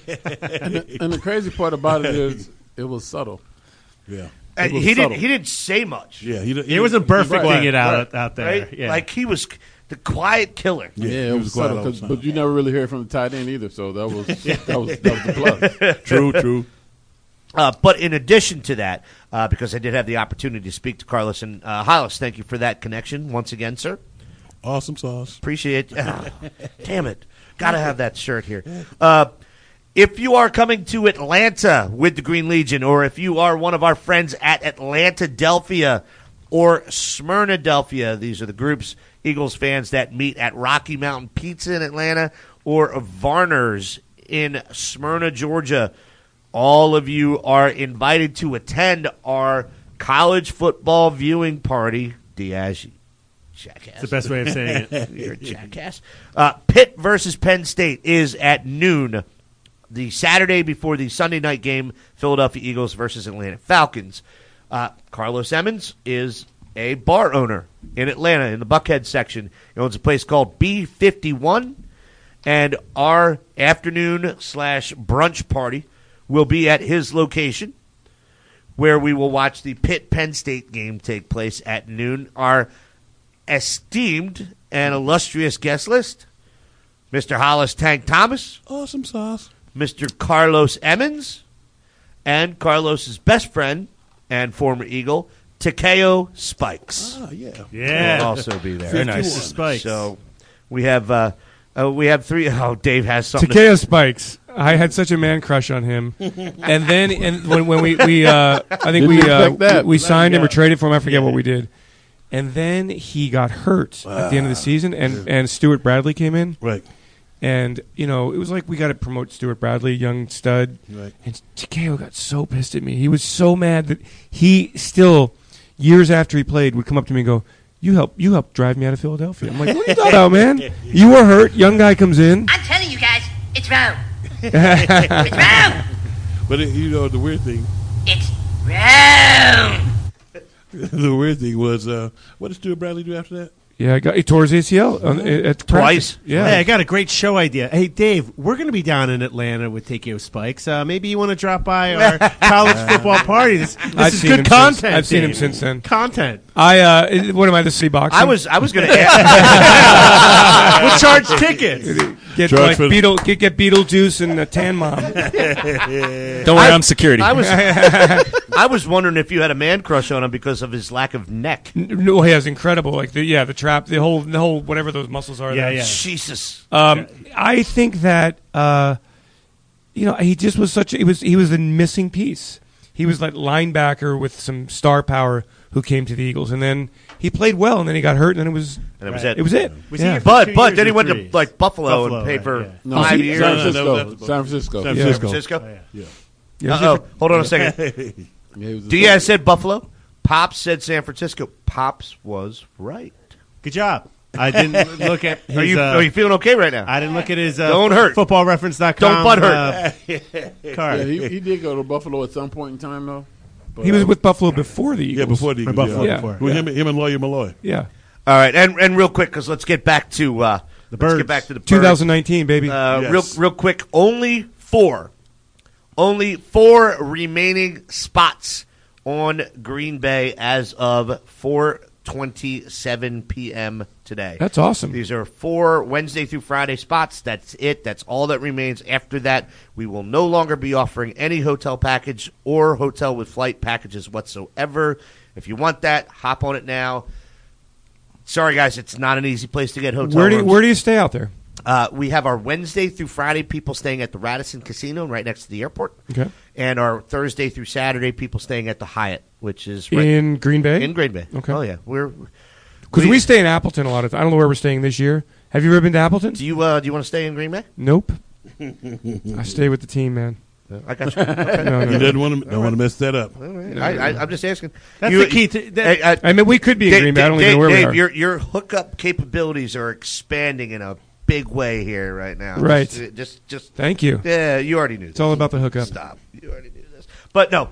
And the crazy part about it is it was subtle. Yeah. And he didn't say much. Yeah, He wasn't perfecting it out there. Right? Yeah. Like he was the quiet killer. Yeah, it he was quiet subtle, all the time. but you never really heard from the tight end either. So that was the plus. True. But in addition to that, because I did have the opportunity to speak to Carlos and Hollis, thank you for that connection once again, sir. Awesome sauce. Appreciate it. Damn it. Got to have that shirt here. If you are coming to Atlanta with the Green Legion, or if you are one of our friends at Atlanta-delphia or Smyrna-delphia, these are the groups, Eagles fans, that meet at Rocky Mountain Pizza in Atlanta or Varner's in Smyrna, Georgia, all of you are invited to attend our college football viewing party. Diaz, jackass. It's the best way of saying it. You're a jackass. Pitt versus Penn State is at noon, the Saturday before the Sunday night game, Philadelphia Eagles versus Atlanta Falcons. Carlos Emmons is a bar owner in Atlanta in the Buckhead section. He owns a place called B51, and our afternoon/brunch party will be at his location, where we will watch the Pitt-Penn State game take place at noon. Our esteemed and illustrious guest list, Mr. Hollis Tank Thomas, Awesome sauce. Mr. Carlos Emmons, and Carlos's best friend and former Eagle, Takeo Spikes. Oh, yeah. Yeah. Will also be there. Very nice. Spikes. So we have 3. Oh, Dave has something. Takeo Spikes. I had such a man crush on him, and then when we I think we signed him or traded for him. I forget what we did, and then he got hurt at the end of the season, and Stuart Bradley came in, Right. and it was like we got to promote Stuart Bradley, young stud, Right. and Takeo got so pissed at me. He was so mad that he still, years after he played, would come up to me and go, You helped drive me out of Philadelphia. I'm like, what are you talking about, man? You were hurt. Young guy comes in. I'm telling you guys, it's round. It's round. But the weird thing, It's round. the weird thing was, what did Stuart Bradley do after that? Yeah, he tore his ACL at Twice. practice. Yeah. Hey, I got a great show idea. Hey, Dave, we're going to be down in Atlanta with Takeo Spikes. Maybe you want to drop by our college football party. This is good content. I've seen him Dave. since then. Content. What am I, the city boxer? I was going to ask. We'll charge tickets. Get Drugs like for- get Beetlejuice and a Tan Mom. Don't worry, I'm security. I was wondering if you had a man crush on him because of his lack of neck. No, he has incredible. Like the trap, the whole whatever those muscles are. Yeah, there. yeah. Jesus. I think that he just was he was a missing piece. He was like linebacker with some star power who came to the Eagles, and then he played well, and then he got hurt, and then it was it. It was it. Was he Yeah. here for But 2 but years then he or went 3? to like Buffalo and Buffalo, paid right, for yeah. No, 5 years. San No, Francisco. San Francisco. San Yeah. Francisco. Francisco. Oh, yeah. Yeah, Uh-oh. Hold on a second. Yeah, he was a Diaz said Buffalo. Pops said San Francisco. Pops was right. Good job. I didn't look at his. Are you feeling okay right now? I didn't look at his Don't hurt. footballreference.com. Don't butt hurt. Card. Yeah, he did go to Buffalo at some point in time, though. But, He was with Buffalo before the Eagles. Yeah, before the Eagles. Buffalo yeah. before. With him and Lawyer Malloy. Yeah. All right, and real quick, because let's get back to let's birds. get back to the birds. 2019, baby. Yes. Real quick. Only four remaining spots on Green Bay as of 4:27 p.m. today. That's awesome. These are 4 Wednesday through Friday spots. That's it. That's all that remains. After that, we will no longer be offering any hotel package or hotel with flight packages whatsoever. If you want that, hop on it now. Sorry, guys, it's not an easy place to get hotel rooms. Where do you stay out there? We have our Wednesday through Friday people staying at the Radisson Casino right next to the airport. Okay. And our Thursday through Saturday people staying at the Hyatt, which is In Green Bay? in Green Bay. Okay. Oh, yeah. Because we stay in Appleton a lot of times. I don't know where we're staying this year. Have you ever been to Appleton? Do you want to stay in Green Bay? Nope. I stay with the team, man. I got you. Okay. No, He doesn't want to mess that up. All right. I'm just asking. That's You- the key to. I mean, we could be in Green Bay. I don't even know where we are. Your hookup capabilities are expanding in a big way here right now. Right. Just Thank you. yeah, you already knew. It's all about the hookup. Stop. You already knew this. But no.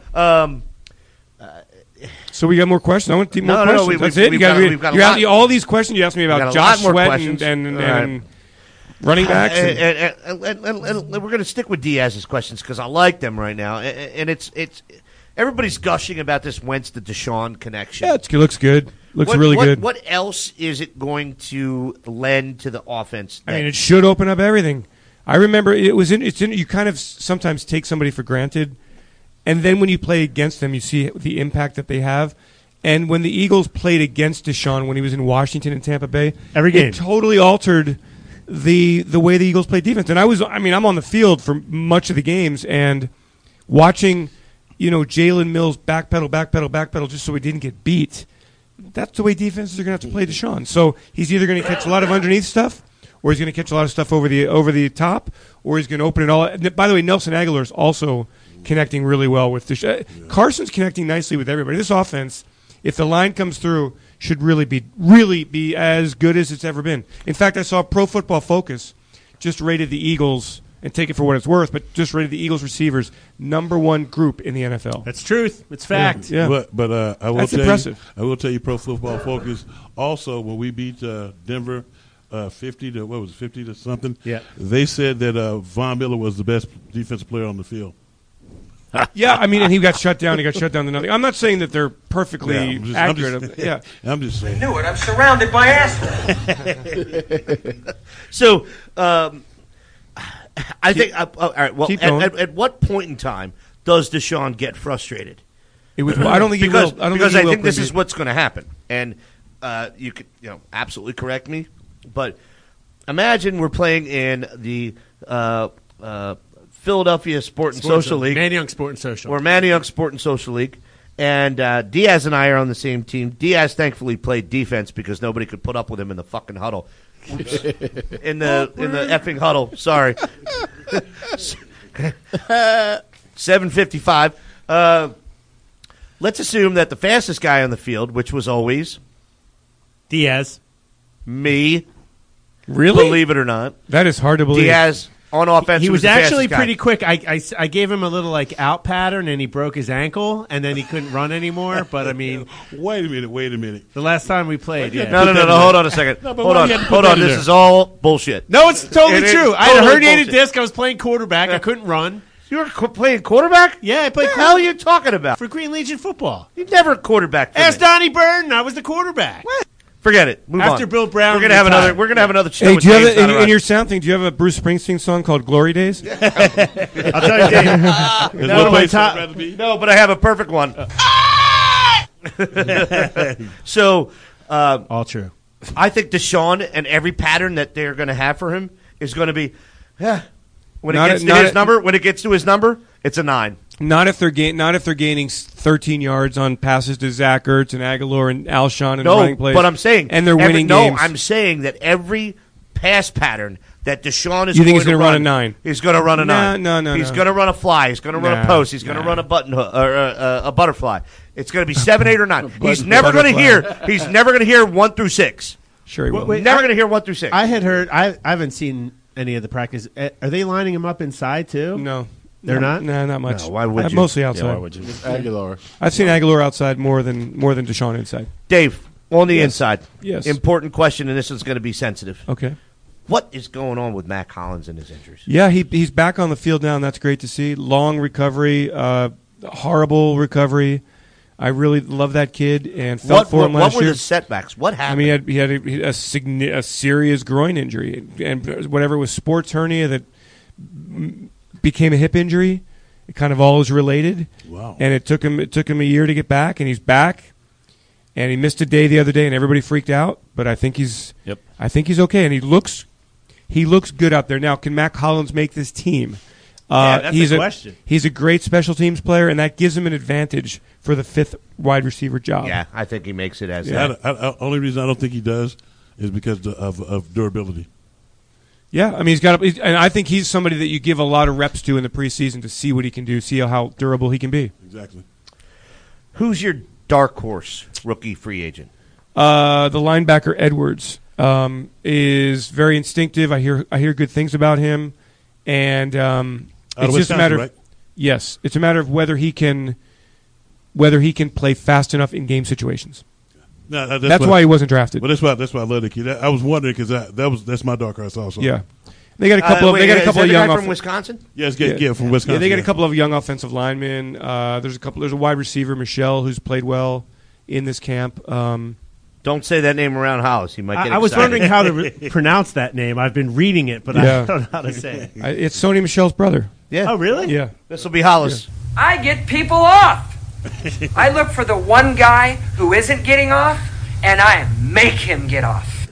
So we got more questions. I want to more No, questions. we- That's we've it. You got- got we've got a you lot. all these questions you asked me got about a Josh lot more Sweat questions. and All right. running backs. And we're going to stick with Diaz's questions because I like them right now. And it's everybody's gushing about this Wentz to Deshaun connection. Yeah, it looks good. Looks What- really what- good. What else is it going to lend to the offense? I mean, it should open up everything. I remember it's in. You kind of sometimes take somebody for granted, and then when you play against them, you see the impact that they have. And when the Eagles played against Deshaun when he was in Washington and Tampa Bay, Every game. it totally altered the way the Eagles played defense. And I'm on the field for much of the games and watching, Jalen Mills backpedal, just so he didn't get beat. That's the way defenses are going to have to play Deshaun. So he's either going to catch a lot of underneath stuff, or he's going to catch a lot of stuff over the top, or he's going to open it all. By the way, Nelson Aguilar is also connecting really well with Deshaun. Carson's connecting nicely with everybody. This offense, if the line comes through, should really be as good as it's ever been. In fact, I saw Pro Football Focus just rated the Eagles, and take it for what it's worth, but just rated the Eagles receivers #1 group in the NFL. That's truth. It's fact. Yeah. But I will That's tell impressive. you, I will tell you, Pro Football Focus. Also, when we beat Denver, 50 to something. Yeah. They said that Von Miller was the best defensive player on the field. Yeah, I mean, and he got shut down. He got shut down to nothing. I'm not saying that they're perfectly Yeah, I'm accurate. just- Yeah. I'm just saying. Knew it. I'm surrounded by assholes. So, I think. All right. Well, keep going. at what point in time does Deshaun get frustrated? It was. I don't think he Because will. I don't because think he I will think this Quimby. is what's going to happen, and you could absolutely correct me, but imagine we're playing in the Philadelphia Sport and Social League Man Young Sport and Social. or Manayunk Sport and Social League. And Diaz and I are on the same team. Diaz thankfully played defense because nobody could put up with him in the fucking huddle. Oops. in the effing huddle. Sorry. 7:55. Let's assume that the fastest guy on the field, which was always Diaz. me, Really? believe it or not, That is hard to believe. Diaz on offense. He was the fastest actually guy. pretty quick. I gave him a little out pattern, and he broke his ankle, and then he couldn't run anymore. But I mean, Wait a minute. the last time we played, yeah. No. Hold on a second. No, but hold why on. you had to put Hold that on. in This there? is all bullshit. No, it's totally It is true. I had a totally herniated bullshit. disc. I was playing quarterback. I couldn't run. You were playing quarterback? Yeah, I played What the hell are you talking about? for Green Legion football. You never quarterbacked for Ask me. Donnie Burton. I was the quarterback. Forget it. Move After on. Bill Brown we're gonna have retired. another. We're gonna have another show. Hey, with do you have Dave's a, not in around. your sound thing? Do you have a Bruce Springsteen song called "Glory Days"? I'll tell you, Dave. What place top- I'd rather be? No, but I have a perfect one. So, All true. I think Deshaun and every pattern that they're going to have for him is going to be, when it Not gets a- to not his a- number. When it gets to his number, it's a 9. Not if they're gaining 13 yards on passes to Zach Ertz and Aguilar and Alshon and No, running plays. but I'm saying, and they're winning no, games. I'm saying that every pass pattern that Deshaun is You think going he's to gonna run a 9? He's going to run a 9. No. He's going to run a fly. He's going to run a Nah, post. He's going to run a button hook or a butterfly. It's going to be 7, 8, or 9. He's Button- never going to butterfly. hear. He's never going to hear 1 through 6. Sure, he will. Wait, Never going to hear 1 through 6. I had heard. I haven't seen any of the practice. Are they lining him up inside too? No, They're not? No, not much. No, why would you? Mostly Yeah, outside. why would you? Aguilar. I've seen Aguilar outside more than Deshaun inside. Dave, on the Yes. inside. Yes. Important question, and this is going to be sensitive. Okay. What is going on with Matt Collins and his injuries? Yeah, he's back on the field now, and that's great to see. Long recovery, horrible recovery. I really love that kid and felt for him what last were year. the setbacks? What I happened? mean, he had a serious groin injury, and whatever was sports hernia that became a hip injury. It kind of all is related. Wow. And it took him a year to get back, and he's back. And he missed a day the other day, and everybody freaked out. But I think he's okay, and he looks good out there. Now, can Matt Collins make this team? Yeah, that's he's the question. He's a great special teams player, and that gives him an advantage for the 5th wide receiver job. yeah, I think he makes it as Yeah, that. only reason I don't think he does is because of durability. Yeah, I mean, and I think he's somebody that you give a lot of reps to in the preseason to see what he can do, see how durable he can be. Exactly. Who's your dark horse rookie free agent? The linebacker Edwards is very instinctive. I hear good things about him, and Out of it's just a Wisconsin, matter. right? Yes, it's a matter of whether he can play fast enough in game situations. No, That's why he wasn't drafted. Well, that's why I love the kid. I was wondering because that's my dark horse also. Yeah, they got a couple of Is that of the young guy from Wisconsin? Yes, from Wisconsin. Yeah, they got a couple of young offensive linemen. There's a wide receiver, Michelle, who's played well in this camp. Don't say that name around Hollis. He might get I was excited. wondering how to pronounce that name. I've been reading it, but Yeah. I don't know how to say it. It's Sony Michelle's brother. Yeah. Oh, really? Yeah. This will be Hollis. I get people off. I look for the one guy who isn't getting off, and I make him get off.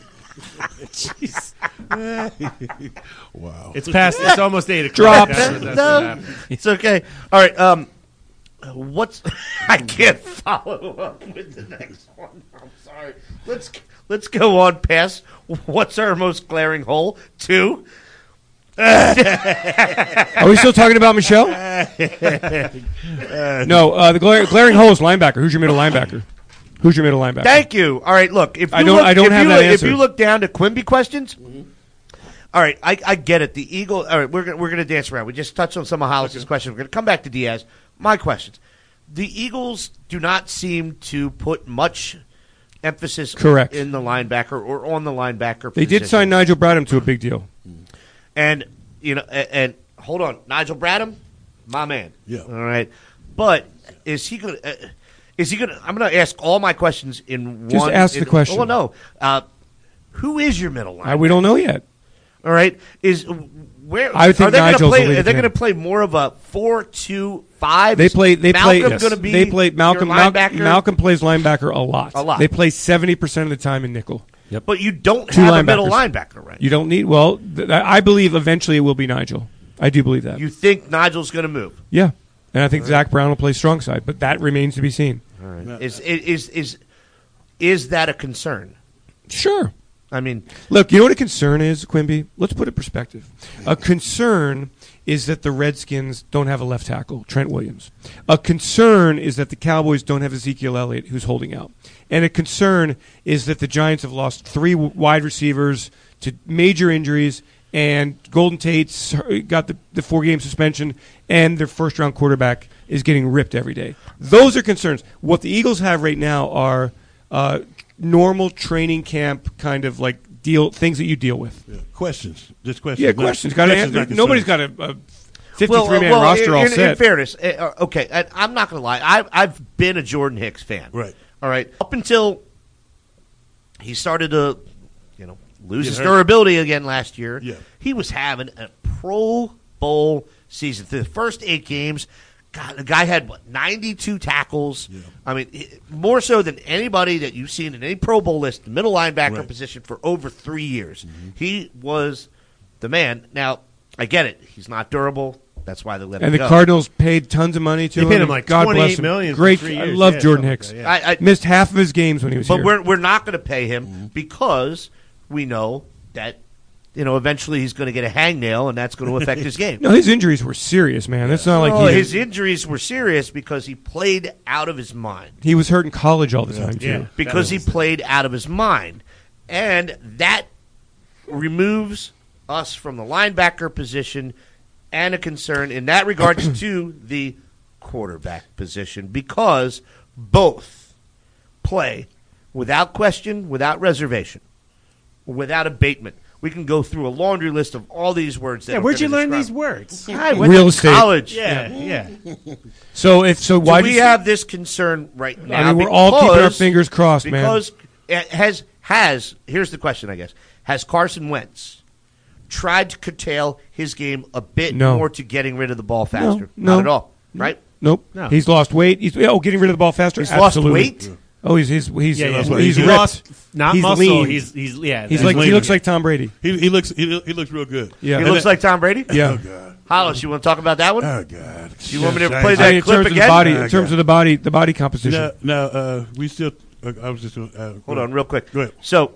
Wow. It's past. It's almost 8 o'clock. Drop. That's what No, happened. it's okay. All right. What's I can't follow up with the next one. I'm sorry. Let's go on past what's our most glaring hole? 2. Are we still talking about Michelle? No, the glaring hole is linebacker. Who's your middle linebacker? Thank you. All right. Look, if you I don't have that if answer. you look down to Quimby questions. All right, I get it. The Eagle. All right, we're gonna dance around. We just touched on some of Hollis's questions. We're gonna come back to Diaz. My questions. The Eagles do not seem to put much emphasis Correct. in the linebacker or on the linebacker. They did position. sign Nigel Bradham to a big deal. And and hold on, Nigel Bradham, my man. Yeah. All right, but is he going? I'm going to ask all my questions in Just one. ask the question. Oh no, who is your middle linebacker? We don't know yet. All right, where I think are they going to Nigel's play? the lead Are they going to candidate. play more of a 4-2-5? They play. Malcolm Yes. going to be. They play. Malcolm. your linebacker? Malcolm plays linebacker a lot. A lot. They play 70% of the time in nickel. But you don't Two have a middle linebackers. linebacker, right? You don't need. Well, I believe eventually it will be Nigel. I do believe that. You think Nigel's going to move? Yeah, and I think Zach Brown will play strong side, but that remains to be seen. All right. Is that a concern? Sure. I mean, Look, you know what a concern is, Quimby? Let's put it in perspective. A concern is that the Redskins don't have a left tackle, Trent Williams. A concern is that the Cowboys don't have Ezekiel Elliott, who's holding out. And a concern is that the Giants have lost 3 wide receivers to major injuries, and Golden Tate's got the 4-game suspension, and their first-round quarterback is getting ripped every day. Those are concerns. What the Eagles have right now are normal training camp kind of like things that you deal with. Yeah. Questions. Just questions. Yeah, Not- questions. Got to questions, answer. not Nobody's concerns. got a 53-man roster all in set. fairness, okay, I'm not going to lie. I've been a Jordan Hicks fan. Right. All right. Up until he started to, lose his hurt. durability again last year. Yeah. He was having a Pro Bowl season. Through the first 8 games, God, the guy had, 92 tackles. Yeah. I mean, more so than anybody that you've seen in any Pro Bowl list, the middle linebacker Right. position for over 3 years. He was the man. Now, I get it. He's not durable. That's why they let him And the go. Cardinals paid tons of money to him. They paid him like God bless $28 him. million for Great. 3 I years. love Yeah, Jordan something Hicks. like that, I Missed half of his games when he was But here. we're not going to pay him Mm-hmm. because we know that eventually he's going to get a hangnail and that's going to affect his game. No, his injuries were serious, man. It's not like His injuries were serious because he played out of his mind. he was hurt in college all the time too. Yeah. Because he played out of his mind, and that removes us from the linebacker position and a concern in that regards to the quarterback position because both play without question, without reservation, without abatement. We can go through a laundry list of all these words. That Yeah, we're where'd you gonna learn describe. these words? I went Real to estate. college. Yeah. So why Do we have this concern right now? I mean, we're all keeping our Because- fingers crossed, man. Because it has here's the question, I guess. Has Carson Wentz tried to curtail his game a bit No. more to getting rid of the ball faster? No. Not at all, right? Nope. No. He's lost weight. He's getting rid of the ball faster. He's lost Absolutely. weight? Oh, he's Yeah, he's he ripped. lost not He's muscle. lean. He's He's that's like he lean. looks like Tom Brady. He looks real good. Yeah. He looks like Tom Brady? Yeah. Oh God. Hollis, you want to talk about that one? Oh God. You want me to Yes, play I- that I mean, in clip terms of again? the body, Oh, in terms God. of the body composition. Now, we still. I was just. Hold on, real quick. Go ahead. So,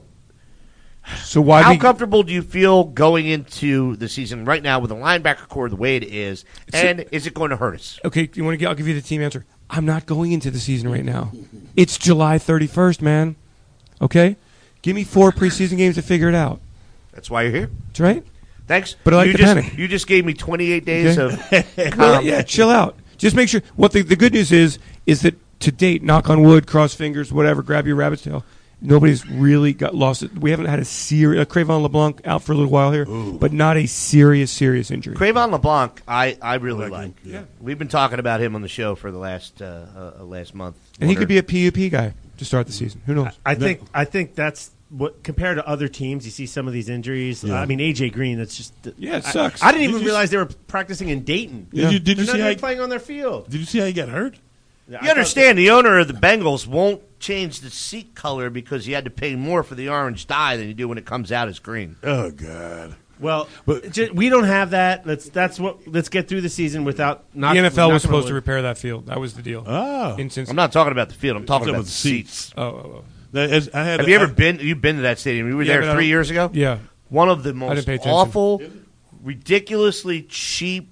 So why how we comfortable do you feel going into the season right now with the linebacker core the way it is, and is it going to hurt us? Okay, you want to? I'll give you the team answer. I'm not going into the season right now. It's July 31st, man. Okay, give me 4 preseason games to figure it out. That's why you're here. That's right. Thanks. But I like you the just, panic. You just gave me 28 days Okay. of Well, yeah, chill out. Just make sure. What the good news is that to date, knock on wood, cross fingers, whatever, grab your rabbit's tail. Nobody's really got lost it. We haven't had a serious Cravon LeBlanc out for a little while here, but not a serious injury. Cravon LeBlanc, I really like like. him, yeah. We've been talking about him on the show for the last month. And he could be a PUP guy to start the season. Who knows? I think that's what compared to other teams. You see some of these injuries. Yeah. I mean, AJ Green. That's just Yeah, it sucks. I didn't even Did you- realize they were practicing in Dayton. Did you They're see not how? even playing on their field. Did you see how he got hurt? You understand the owner of the Bengals won't change the seat color because he had to pay more for the orange dye than you do when it comes out as green. Oh God. Well, But- we don't have that. Let's get through the season without not. The NFL not was gonna supposed to win. repair that field. That was the deal. Oh. In Cincinnati. I'm not talking about the field. I'm talking Talking about about the the seats. Oh. Have you ever been? You've been to that stadium. You were Yeah, but I there 3 don't- years ago. Yeah. One of the didn't most pay attention. awful, ridiculously cheap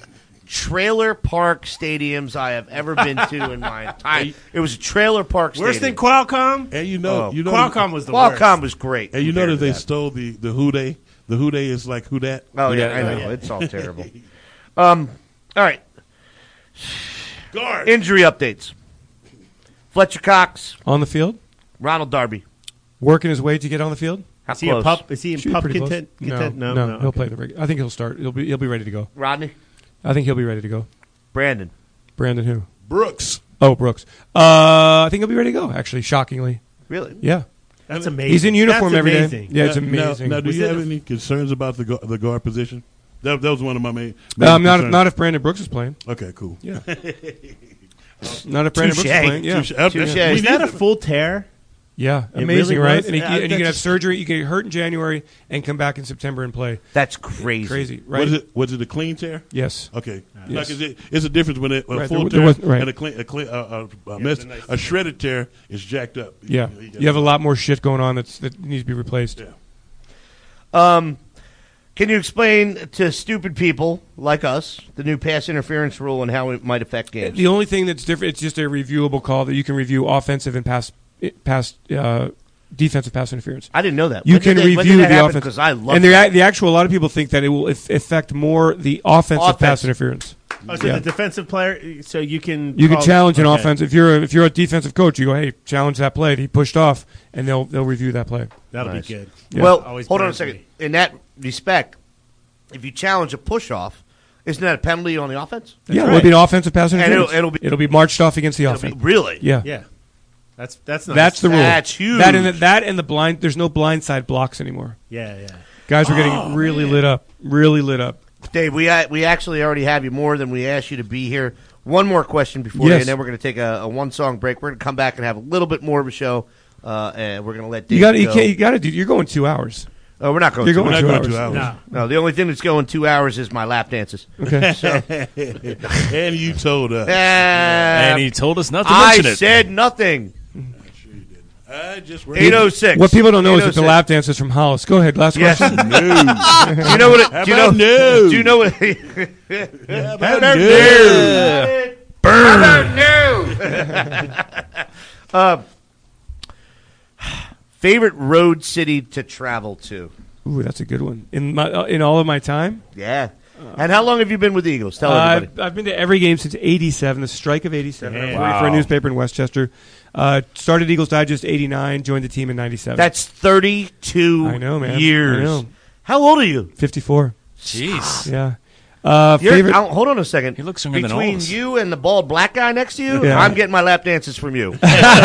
trailer park stadiums I have ever been to in my entire. It was a trailer park Worse than stadium. Qualcomm. And you know, Qualcomm was the Qualcomm worst. was great. And you know compared that to they stole the Houday. The Houday is like who that? Oh yeah, I know. It's all terrible. All right. Guard. Injury updates. Fletcher Cox, On the field, Ronald Darby. working his way to get on the field. How Is he close? a pup? Is he in Should be pup pretty close. content? No, He'll okay. play the regular. I think he'll start. He'll be ready to go. Rodney, I think he'll be ready to go. Brandon. Brandon who? Brooks. Oh, Brooks. I think he'll be ready to go. Actually, shockingly, Really? yeah. That's amazing. He's in uniform That's every day. amazing. Yeah, it's Now- amazing. Now, do Was you it have a- any concerns about the guard position? That was one of my main. not concerns. if Brandon Brooks is playing. Okay, cool. Yeah. Not if Brandon Brooks is Touche. playing. Yeah. Touche. Touche. We Is Is need that a to- full tear? Yeah, It amazing, really right? was? And, Yeah, and you can have that's- surgery. You can get hurt in January and come back in September and play. That's crazy. Crazy, right? Was it a clean tear? Yes. Okay. Yes. Like, it's a difference when a Right, full there tear wasn't- right. and a shredded tear is jacked up. Yeah. You have a lot more shit going on that needs to be replaced. Yeah. Can you explain to stupid people like us the new pass interference rule and how it might affect games? The only thing that's different, it's just a reviewable call that you can review offensive and defensive pass interference. I didn't know that. You When can did that- when review did that the happen? offense. Because I love And that. the actual, a lot of people think that it will affect more the offensive Offense. pass interference. Oh, so Yeah. the defensive player, so you can You can call- challenge an okay. offense if you're a defensive coach. You go, hey, challenge that play. He pushed off, and they'll review that play. That'll Nice. be good. Yeah. Well, Always hold on a burns second. me. In that respect, if you challenge a push-off, isn't that a penalty on the offense? Yeah, right. it'll be an offensive pass interference. it'll be- it'll be marched off against the It'll offense. be- really? Yeah. Yeah. That's nice. That's the rule. That's huge. That and the blind. There's no blindside blocks anymore. Yeah. Guys are getting really lit up. Really lit up. Dave, we actually already have you more than we asked you to be here. One more question before Yes. and then we're going to take a one-song break. We're going to come back and have a little bit more of a show, and we're going to let Dave You go. got to do. You're going 2 hours. Oh, we're not going. You're to going We're not 2 going hours. 2 hours. No, the only thing that's going 2 hours is my lap dances. Okay. And you told us. And he told us not to I mention it. said nothing. I just 806. What people don't know is that the 806. lap dance is from Hollis. Go ahead. Last Yes. question. Do you know what? Do you know? about no? Do you know what? How about no? Favorite road city to travel to? Ooh, that's a good one. In all of my time, Yeah. And how long have you been with the Eagles? Tell everybody. I've been to every game since '87. The strike of '87. I was working for a newspaper in Westchester. Started Eagles Digest '89. Joined the team in '97. That's 32 I know, man. years. I know. How old are you? 54. Jeez. Yeah. You're- Favorite. hold on a second. He looks younger than Between Hollis. you and the bald black guy next to you, Yeah. I'm getting my lap dances from you.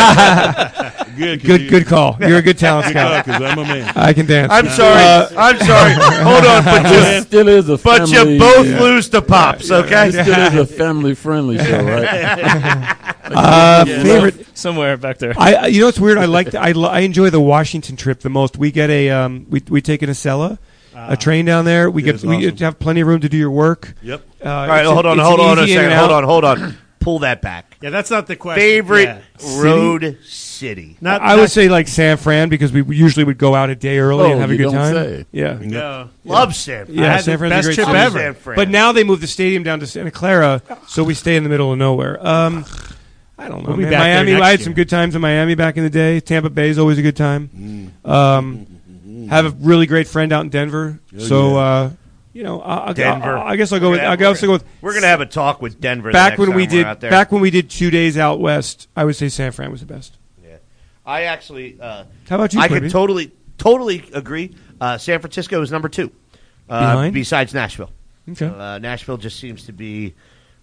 Good call. You're a good talent scout. Because I'm a man. I can dance. I'm sorry. I'm sorry. Hold on, It still is a but family. you both lose to Pops, okay? It still is a family-friendly show, right? Favorite. Somewhere back there. You know what's weird? I enjoy the Washington trip the most. We get we take an Acela, a train down there. We That's we awesome. have plenty of room to do your work. Yep. All right, hold on a second. Hold on. Pull that back. Yeah, that's not the question. Favorite Yeah. road city. I would say like San Fran because we usually would go out a day early Oh, and have a you good don't time. say. Yeah. No. Love San Fran. I Yeah, had San the Fran's a best great trip city. ever. San Fran. But now they moved the stadium down to Santa Clara, so we stay in the middle of nowhere. I don't know, We'll be man. back there Miami. next I had year. some good times in Miami back in the day. Tampa Bay is always a good time. Have a really great friend out in Denver. Denver. I guess I'll go with. I guess I'll go with. We're gonna have a talk with Denver. Back the next when we time we're did. out there. Back when we did 2 days out west, I would say San Fran was the best. Yeah. I actually. How about you? I Quimby? could totally agree. San Francisco is number 2, Behind? besides Nashville. Okay. Nashville just seems to be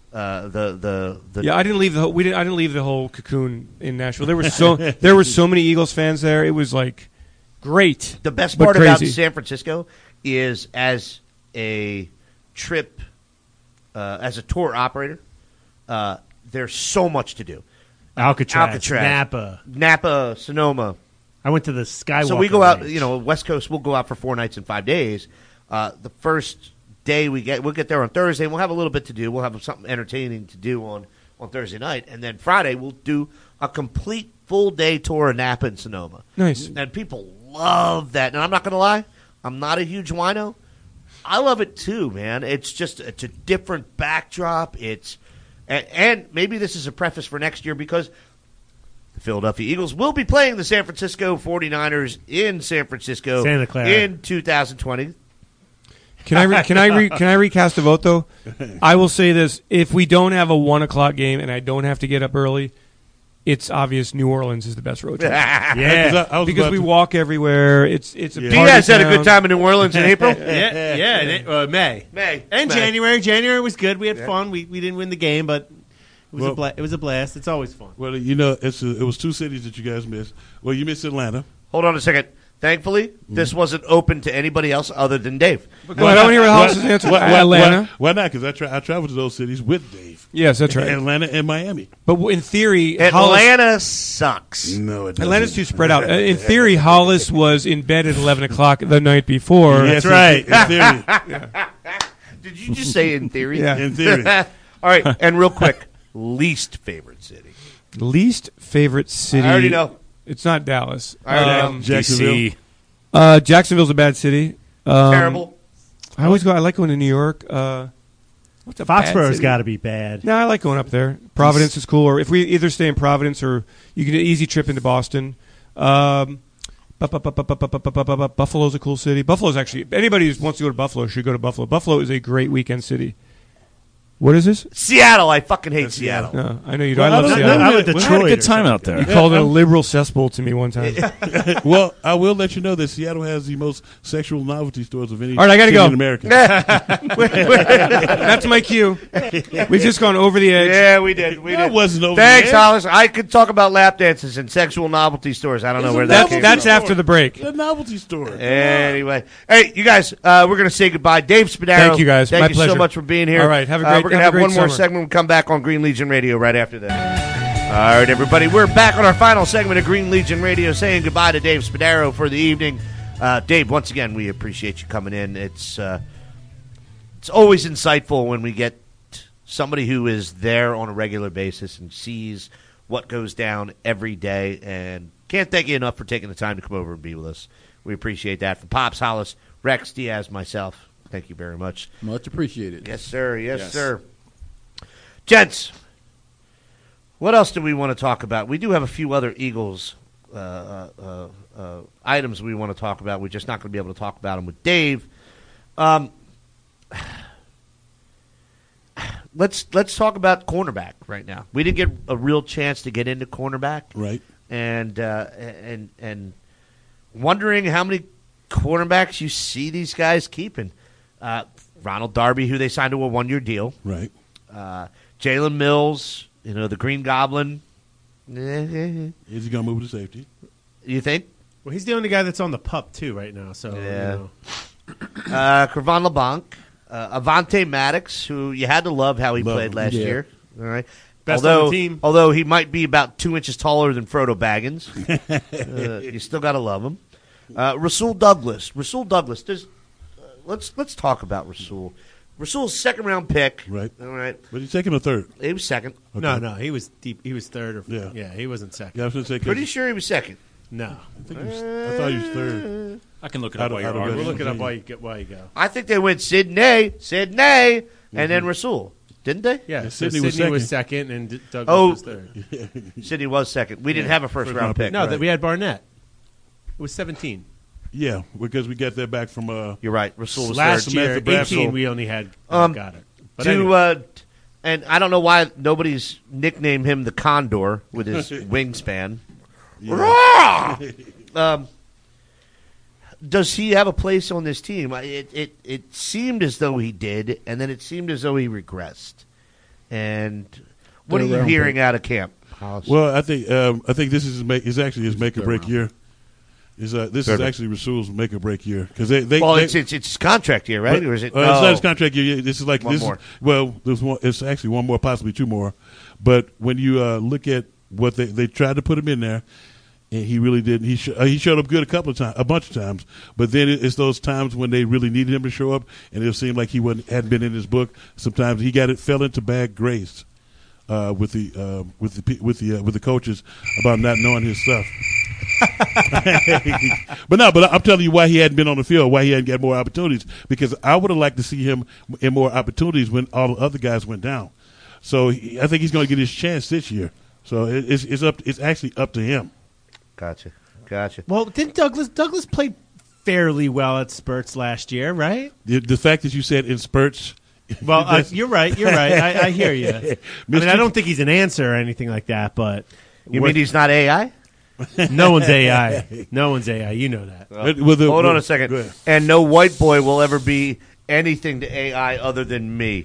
the Yeah, I didn't leave the. I didn't leave the whole cocoon in Nashville. There were so many Eagles fans there. It was like great. The best but part about crazy. San Francisco is as a trip, as a tour operator, there's so much to do. Alcatraz, Napa, Sonoma. I went to the Skywalker. So we go out, Range. West Coast, we'll go out for 4 nights and 5 days. The first day we'll get there on Thursday, and we'll have a little bit to do. We'll have something entertaining to do on Thursday night. And then Friday, we'll do a complete full-day tour of Napa and Sonoma. Nice. And people love that. And I'm not going to lie, I'm not a huge wino. I love it too, man. It's a different backdrop. And maybe this is a preface for next year because the Philadelphia Eagles will be playing the San Francisco 49ers in San Francisco Santa Clara. in 2020. Can I recast a vote though? I will say this: if we don't have a 1:00 game and I don't have to get up early, it's obvious New Orleans is the best road trip. Yeah. I was Because about we to- walk everywhere. It's a You party guys had a town. good time in New Orleans in April? May. May. And May. January. January was good. We had fun. We didn't win the game, but it was a blast. It's always fun. Well, it was 2 cities that you guys missed. Well, you missed Atlanta. Hold on a second. Thankfully, this wasn't open to anybody else other than Dave. Go ahead. I want to hear what Hollis's answer. Atlanta. Why not? Because I traveled to those cities with Dave. Yes, that's right. Atlanta and Miami. But in theory, Hollis, Atlanta sucks. No, it doesn't. Atlanta's too spread out. In theory, Hollis was in bed at 11:00 the night before. Yes, right. In theory. Did you just say in theory? Yeah. In theory. All right, and real quick, least favorite city. Least favorite city. I already know. It's not Dallas. I already know. Jacksonville. DC. Jacksonville's a bad city. Terrible. I like going to New York. What's a bad Foxborough's city? got to be bad. No, I like going up there. Providence is cool. Or if we either stay in Providence or you can do an easy trip into Boston. Buffalo's a cool city. Buffalo's actually, anybody who wants to go to Buffalo should go to Buffalo. Buffalo is a great weekend city. What is this? Seattle. I fucking hate Seattle. No, I know you do. Well, I love I don't Seattle. know. I'm a We had a Detroit. good or time something. out there. You called it a liberal cesspool to me one time. Well, I will let you know that Seattle has the most sexual novelty stores of any All right, I gotta city go. in America. That's my cue. We've just gone over the edge. Yeah, we did. We That did. wasn't over Thanks, the edge. Hollis. I could talk about lap dances and sexual novelty stores. I don't know It's where a that novelty came That's from. after the break. A novelty store. Anyway, hey, you guys, we're going to say goodbye. Dave Spadaro. Thank you, guys. Thank My you so pleasure. much for being here. All right, have a great- We're going to have have a great one more summer. segment. We'll come back on Green Legion Radio right after that. All right, everybody, we're back on our final segment of Green Legion Radio, saying goodbye to Dave Spadaro for the evening. Dave, once again, we appreciate you coming in. It's always insightful when we get somebody who is there on a regular basis and sees what goes down every day, and can't thank you enough for taking the time to come over and be with us. We appreciate that. From Pops, Hollis, Rex, Diaz, myself, thank you very much. Much appreciated. Yes, sir. Yes, sir. Gents, what else do we want to talk about? We do have a few other Eagles items we want to talk about. We're just not going to be able to talk about them with Dave. Let's talk about cornerback right now. We didn't get a real chance to get into cornerback, Right. and wondering how many cornerbacks you see these guys keeping. Ronald Darby, who they signed to a 1-year deal. Right. Jalen Mills, the Green Goblin. Is he going to move to safety? You think? Well, he's the only guy that's on the pup too right now. So Yeah. Kervon LeBlanc, Avante Maddox, who you had to love how he Love played him. last Yeah. year. All right. Best on the team. Although he might be about 2 inches taller than Frodo Baggins, you still got to love him. Rasul Douglas. Let's talk about Rasul. Rasul's second-round pick. Right. All right. But he's taking a third. He was second. No, he was deep. He was third. Or Yeah. he wasn't second. Yeah, I was going to say. 'cause Pretty sure he was second. No, I thought he was third. I can look it Out up of- while you're out of arguing. we'll look it up Virginia. while you go. I think they went Sidney, and then Rasul. Didn't they? Yeah, Yeah, so Sidney was second, and Douglas Oh. was third. Sidney was second. We didn't have a first-round First-round pick. No, Right. that we had Barnett. It was 17. Yeah, because we got that back from. You're right. Rasul was Last third. year, Samantha 18, Bradford. we only had got it. But To anyway. and I don't know why nobody's nicknamed him the Condor with his wingspan. Does he have a place on this team? It seemed as though he did, and then it seemed as though he regressed. And what are you Third-round hearing pick. out of camp? Hollis? Well, I think this is actually his make or break round. year. This Third is round. actually Rasul's make or break year because they. well, they- it's his contract year, right? but- Or is it? It's not his no. contract year. This is like One this. more. There's one. It's actually one more, possibly two more. But when you look at what they tried to put him in there, and he really didn't. He showed up good a bunch of times. But then it's those times when they really needed him to show up, and it seemed like he hadn't been in his book. Sometimes he fell into bad grace with the coaches about not knowing his stuff. But I'm telling you why he hadn't been on the field, why he hadn't got more opportunities. Because I would have liked to see him in more opportunities when all the other guys went down. So I think he's going to get his chance this year. So it's actually up to him. Gotcha. Well, didn't Douglas played fairly well at spurts last year, right? The fact that you said in spurts. Well, you're right. I hear you. I mean, I don't think he's an answer or anything like that, but You mean he's not AI? no one's AI. No one's AI. You know that. Hold on a Go second. ahead. And no white boy will ever be anything to AI other than me.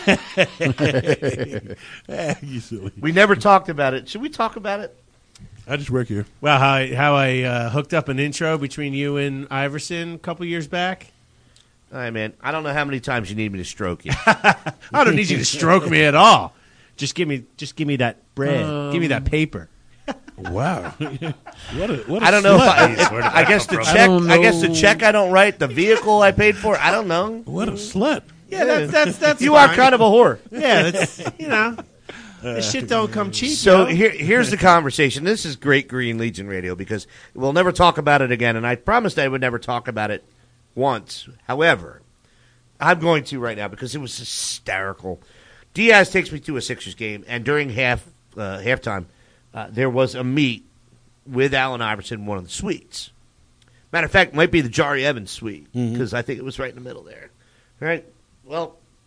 You silly. We never talked about it. Should we talk about it? I just work here. Well, how I hooked up an intro between you and Iverson a couple years back. All right, man. I don't know how many times you need me to stroke you. I don't need you to stroke me at all. Just give me that bread. Give me that paper. Wow. what a I don't know if slut. I guess the I check. don't I guess the know. check I don't write. The vehicle I paid for. I don't know. What a slut. Yeah, that's You fine. are kind of a whore. Yeah, that's this shit don't come cheap. So yo. here's the conversation. This is great Green Legion Radio because we'll never talk about it again, and I promised I would never talk about it once. However, I'm going to right now because it was hysterical. Diaz takes me to a Sixers game, and during halftime, there was a meet with Allen Iverson in one of the suites. Matter of fact, it might be the Jari Evans suite because I think it was right in the middle there. All right. Well,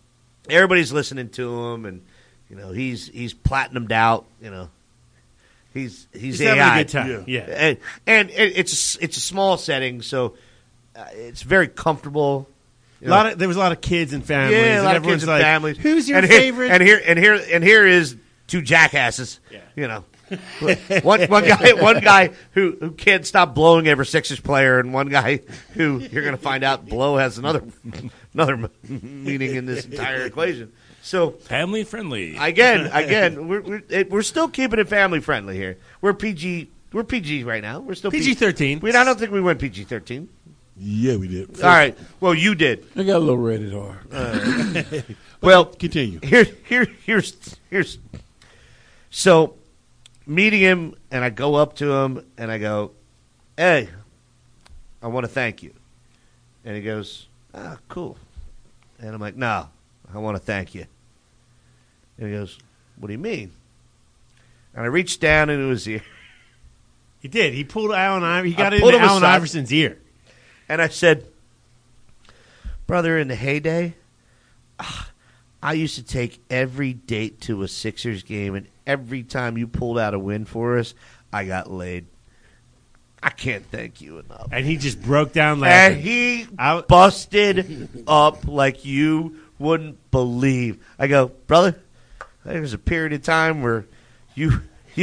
everybody's listening to him, and he's platinumed out. He's He's AI. having a good time. Yeah. And it's a small setting, so it's very comfortable. There was a lot of kids and families. Yeah, a lot and of kids and everyone's like, families. Who's your and favorite? Here is two jackasses. Yeah. One guy who can't stop blowing every Sixers player, and one guy who you're going to find out blow has another meaning in this entire equation. So Family friendly. again, we're still keeping it family friendly here. We're PG right now. We're still PG-13. I don't think we went PG-13. Yeah, we did. All right. Well, you did. I got a little rated R. Well, Continue. Here's so meeting him, and I go up to him and I go, "Hey, I want to thank you." And he goes, "Ah, cool." And I'm like, "No, I want to thank you." And he goes, "What do you mean?" And I reached down into his ear. He did. He pulled Allen. He got pulled into him Allen aside. Iverson's ear. And I said, "Brother, in the heyday, I used to take every date to a Sixers game, and every time you pulled out a win for us, I got laid. I can't thank you enough." And he just broke down laughing. And he busted up like you wouldn't believe. I go, "Brother, there was a period of time where you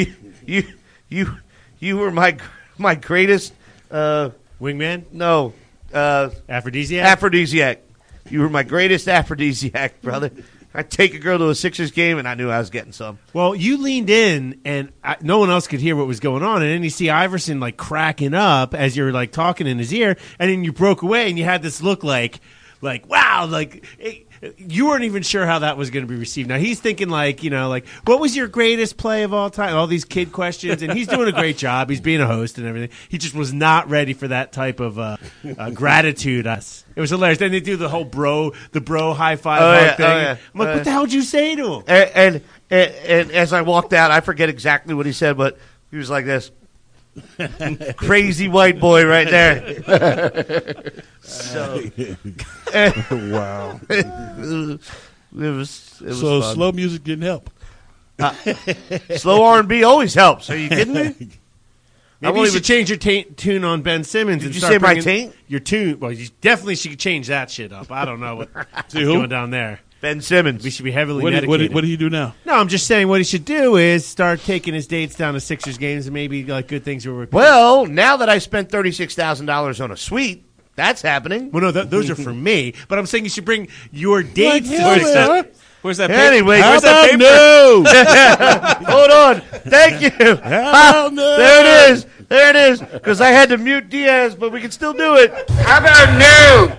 were my greatest Wingman? no Aphrodisiac? aphrodisiac. You were my greatest aphrodisiac, brother. I'd take a girl to a Sixers game, and I knew I was getting some." Well, you leaned in, and no one else could hear what was going on. And then you see Iverson like cracking up as you're like talking in his ear, and then you broke away, and you had this look like wow, you weren't even sure how that was going to be received. Now he's thinking like what was your greatest play of all time? All these kid questions, and he's doing a great job. He's being a host and everything. He just was not ready for that type of gratitude. It was hilarious. Then they do the whole bro high five thing. I'm like, what the hell did you say to him? And as I walked out, I forget exactly what he said, but he was like this. Crazy white boy right there. So, Wow. it was So fun. slow music didn't help. Slow R&B always helps. Are you kidding me? Maybe you should change your tune on Ben Simmons. Did and you start say my bringing taint? Your tune. Well, you definitely should change that shit up. I don't know what's See who? going down there. Ben Simmons. We should be heavily What medicated. did he do now? No, I'm just saying what he should do is start taking his dates down to Sixers games, and maybe like good things will repeat. Well, now that I spent $36,000 on a suite, that's happening. Well, no, those are for me. But I'm saying you should bring your dates to hell, Sixers. man. Where's that? Anyway, How where's that about paper? no? Hold on. Thank you. Hell no. There it is. There it is. Because I had to mute Diaz, but we can still do it. How about no?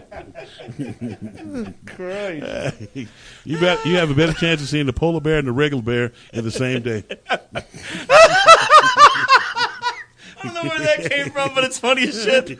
You have a better chance of seeing the polar bear and the regular bear in the same day. I don't know where that came from, but it's funny as shit.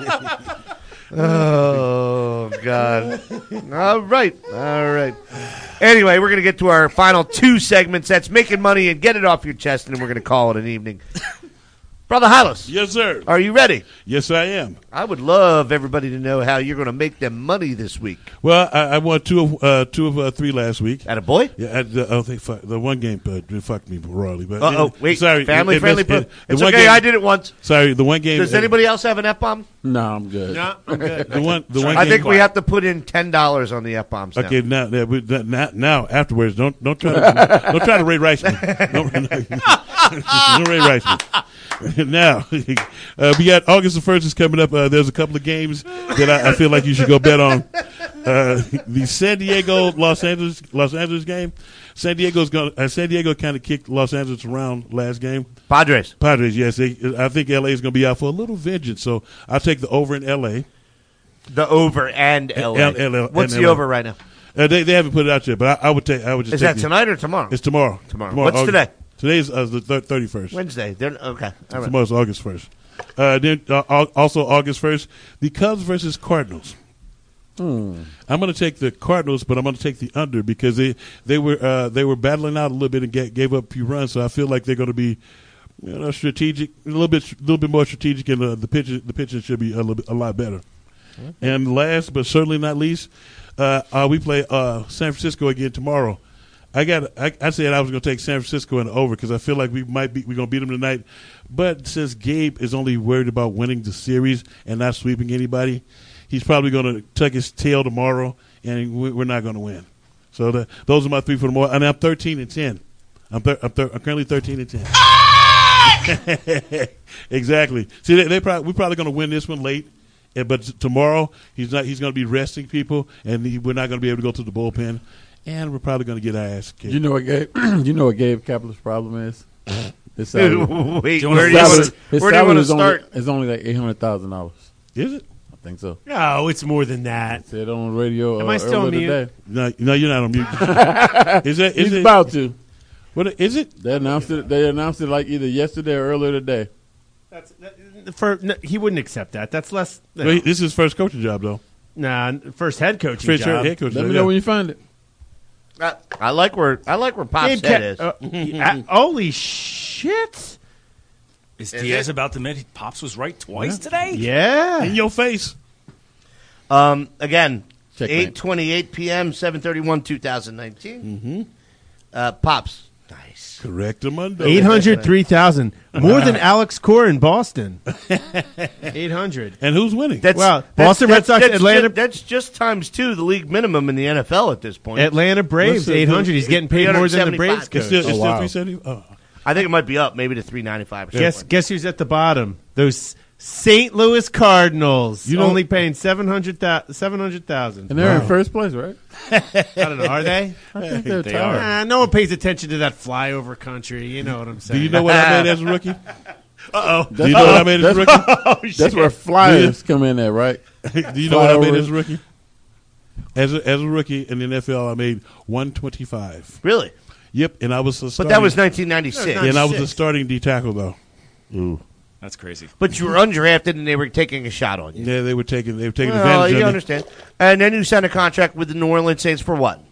Oh, God. All right. Anyway, we're going to get to our final two segments. That's making money and get it off your chest, and then we're going to call it an evening. Brother Hylas, Yes, sir. are you ready? Yes, I am. I would love everybody to know how you're going to make them money this week. Well, I won two of three last week. At a boy? Yeah, I don't think the one game fucked me royally. But Wait. sorry, Family-friendly. the It's one okay. game- I did it once. Sorry, the one game. Does anybody else have an F-bomb? No, I'm good. No, I'm good. The one I game, think we have to put in $10 on the F-bombs now. Okay, now afterwards, don't try to Ray Rice me. Don't Ray Rice me. Now, we got August the 1st is coming up. There's a couple of games that I feel like you should go bet on. The San Diego Los Angeles game. San Diego kind of kicked Los Angeles around last game. Padres. Yes. I think LA is going to be out for a little vengeance, so I'll take the over in LA. The over and LA. What's the over right now? They haven't put it out yet, but I would just Is take that the- tonight or tomorrow? It's tomorrow. What's today? Today's the 31st. Wednesday. Okay. All right. Tomorrow's August 1st. Then also August 1st, the Cubs versus Cardinals. I'm going to take the Cardinals, but I'm going to take the under because they were battling out a little bit and gave up a few runs. So I feel like they're going to be strategic, a little bit more strategic, and the pitching should be a lot better. And last but certainly not least, we play San Francisco again tomorrow. I said I was going to take San Francisco in the over because I feel like we're going to beat them tonight. But since Gabe is only worried about winning the series and not sweeping anybody, he's probably going to tuck his tail tomorrow, and we're not going to win. So those are my three for tomorrow. And I'm 13-10. I'm currently 13-10. Exactly. See, we're probably going to win this one late. But tomorrow he's going to be resting people, and we're not going to be able to go to the bullpen. And we're probably going to get our ass kicked. You know what Gabe Kapler's problem is? His salary, Wait, where do you want to start? It's only like $800,000. Is it? I think so. No, it's more than that. Said on the radio. Am I still on mute? today. No, you're not on mute. He's about to. What is it? They announced it like either yesterday or earlier today. He wouldn't accept that. That's less. This is his first coaching job, though. Nah, first head coaching First job. head coaching Let job, me know when you find it. I like where Pop's head is. Holy shit! Is Diaz about to admit Pops was right twice today? Yeah. In your face. Again, Checkmate. 8:28 p.m., 7/31/2019. Pops. Nice. Correct him under. 803,000. More than Alex Cora in Boston. 800. And who's winning? Boston Red Sox, Atlanta. That's just times 2 the league minimum in the NFL at this point. Atlanta Braves, 800. He's getting paid more than the Braves coach. It's still wow. 370. Oh. I think it might be up, maybe to 395. Guess who's at the bottom? Those St. Louis Cardinals. Only paying 700,000. And they're in first place, right? I don't know. Are they? I think they're they tied. are. No one pays attention to that flyover country. You know what I'm Do saying? you know what I made as a rookie? Uh-oh. Do you know what I made as a rookie? That's where Flyers come in there, right? Do you know what I made as a rookie? As a rookie in the NFL, I made $125. Really? Yep, and I was But that was 1996. and I was the starting D tackle though. That's crazy. But you were undrafted and they were taking a shot on you. Yeah, they were taking Well, advantage you of me. understand. And then you signed a contract with the New Orleans Saints for what?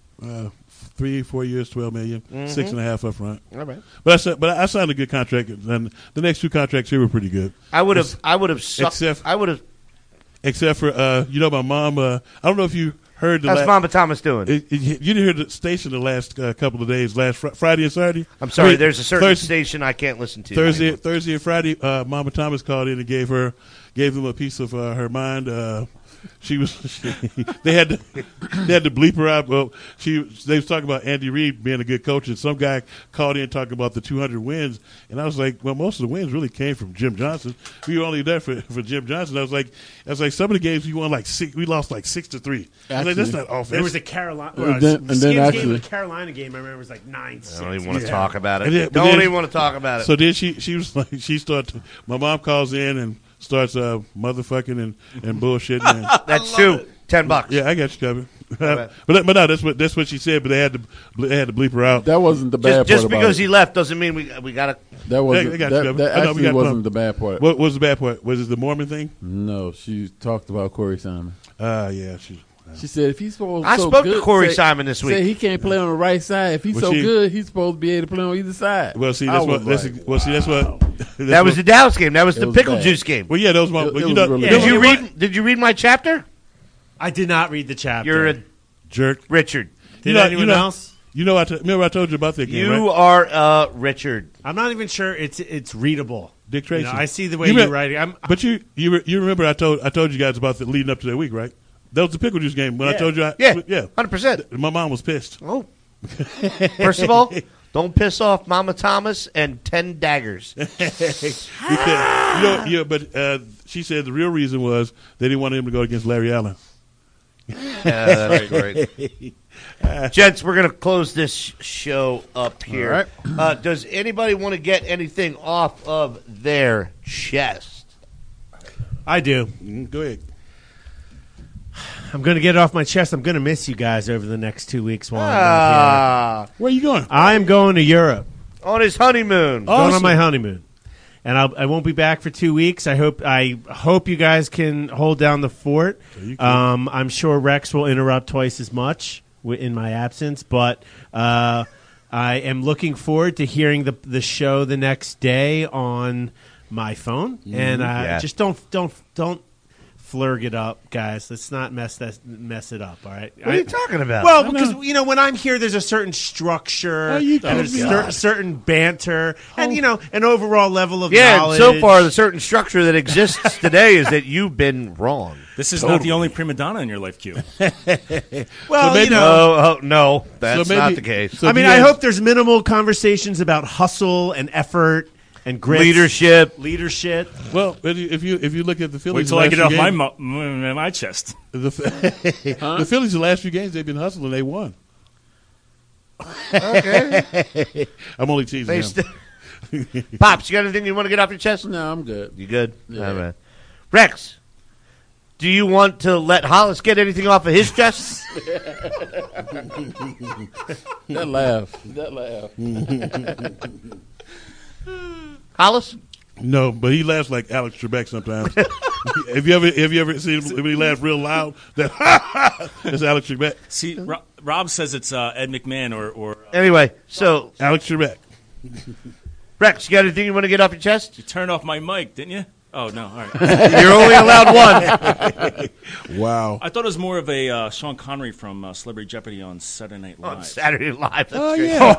3-4 years, $12 million, 6.5 up front. All right. But I signed a good contract, and the next two contracts here were pretty good. I would have sucked. Except for my mom. I don't know if you heard the. How's Mama Thomas doing? You didn't hear the station the last couple of days, last Friday and Saturday. I'm sorry. Wait, there's a certain Thursday, station I can't listen to. Thursday and Friday. Mama Thomas called in and gave them a piece of her mind. They had to bleep her out. Well, they was talking about Andy Reid being a good coach, and some guy called in talking about the 200 wins, and I was like, well, most of the wins really came from Jim Johnson. We were only there for Jim Johnson. I was like, some of the games we won we lost 6-3. I was like, that's not offense. There was a Carolina. the Carolina game. I remember it was like 9-6. I don't even want to talk about And then- it. but Don't then- even want to talk about it. So then she was like, my mom calls in and starts motherfucking and bullshitting. And, That's $10. yeah, I got you covered. but no, that's what she said. But they had to bleep her out. That wasn't the bad Just part about because it. he left doesn't mean we got to. That wasn't. I got you That, covered. that I know we actually got wasn't pumped. the bad part. What was the bad part? Was it the Mormon thing? No, she talked about Corey Simon. Yeah. She said if he's supposed I so spoke good, to Corey say- Simon this week. Say he can't play on the right side. If he's Well, so she- good, he's supposed to be able to play on either side. Well, see, I that's what. was That's, like, well, see, that's what. That was the Dallas game. That was It the was pickle bad. juice game. Well, yeah, that was my. It you was know, really Did bad. you read? Did you read my chapter? I did not read the chapter. You're a jerk. Richard. Did you anyone know- else? Remember I told you about that game, You right? are Richard. I'm not even sure it's readable. Dick Tracy. I see the way you're writing. But you remember I told you guys about the leading up to that week, right? That was the pickle juice game when I told you. Yeah, yeah. 100%. My mom was pissed. Oh, first of all, don't piss off Mama Thomas and 10 daggers. Because, but she said the real reason was they didn't want him to go against Larry Allen. That's great. Gents, we're going to close this show up here. All Does anybody want to get anything off of their chest? I do. Go ahead. I'm going to get it off my chest. I'm going to miss you guys over the next 2 weeks while I'm not here. Where are you going? I'm going to Europe. On his honeymoon. Going on my honeymoon. And I won't be back for 2 weeks. I hope you guys can hold down the fort. I'm sure Rex will interrupt twice as much in my absence, but I am looking forward to hearing the show the next day on my phone. And just don't flurg it up, guys. Let's not mess it up. All right. What are you talking about? Well, because when I'm here, there's a certain structure, and there's a certain banter, and an overall level of knowledge. So far, the certain structure that exists today is that you've been wrong. This is not the only prima donna in your life, Q. Well, no, that's not the case. So I hope there's minimal conversations about hustle and effort. And grit, leadership. Well, if you look at the Phillies, wait till I get off my chest. The Phillies, the last few games, they've been hustling. They won. Okay. I'm only teasing him. Pops, you got anything you want to get off your chest? No, I'm good. You good? Yeah. All right. Rex, do you want to let Hollis get anything off of his chest? That laugh. Hollis? No, but he laughs like Alex Trebek sometimes. Have you ever seen him when he laughs real loud? That's Alex Trebek. See, Rob says it's Ed McMahon or Anyway, so Alex Trebek. Rex, you got anything you want to get off your chest? You turned off my mic, didn't you? Oh, no, all right. You're only allowed one. Wow. I thought it was more of a Sean Connery from Celebrity Jeopardy on Saturday Night Live. On Saturday Night Live. That's Oh, great. yeah.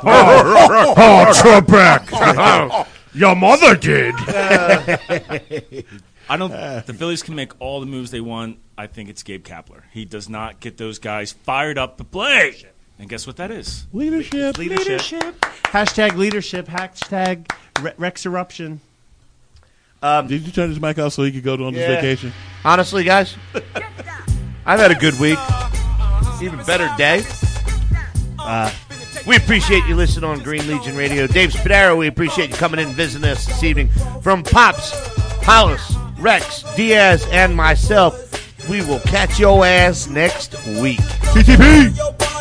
Trebek. Your mother did. The Phillies can make all the moves they want. I think it's Gabe Kapler. He does not get those guys fired up to play. And guess what that is? Leadership. Hashtag leadership. Hashtag Rex eruption. Did you turn his mic off so he could go on this vacation? Honestly, guys, I've had a good week. Even better day. We appreciate you listening on Green Legion Radio. Dave Spadaro, we appreciate you coming in and visiting us this evening. From Pops, Hollis, Rex, Diaz, and myself, we will catch your ass next week. TTP!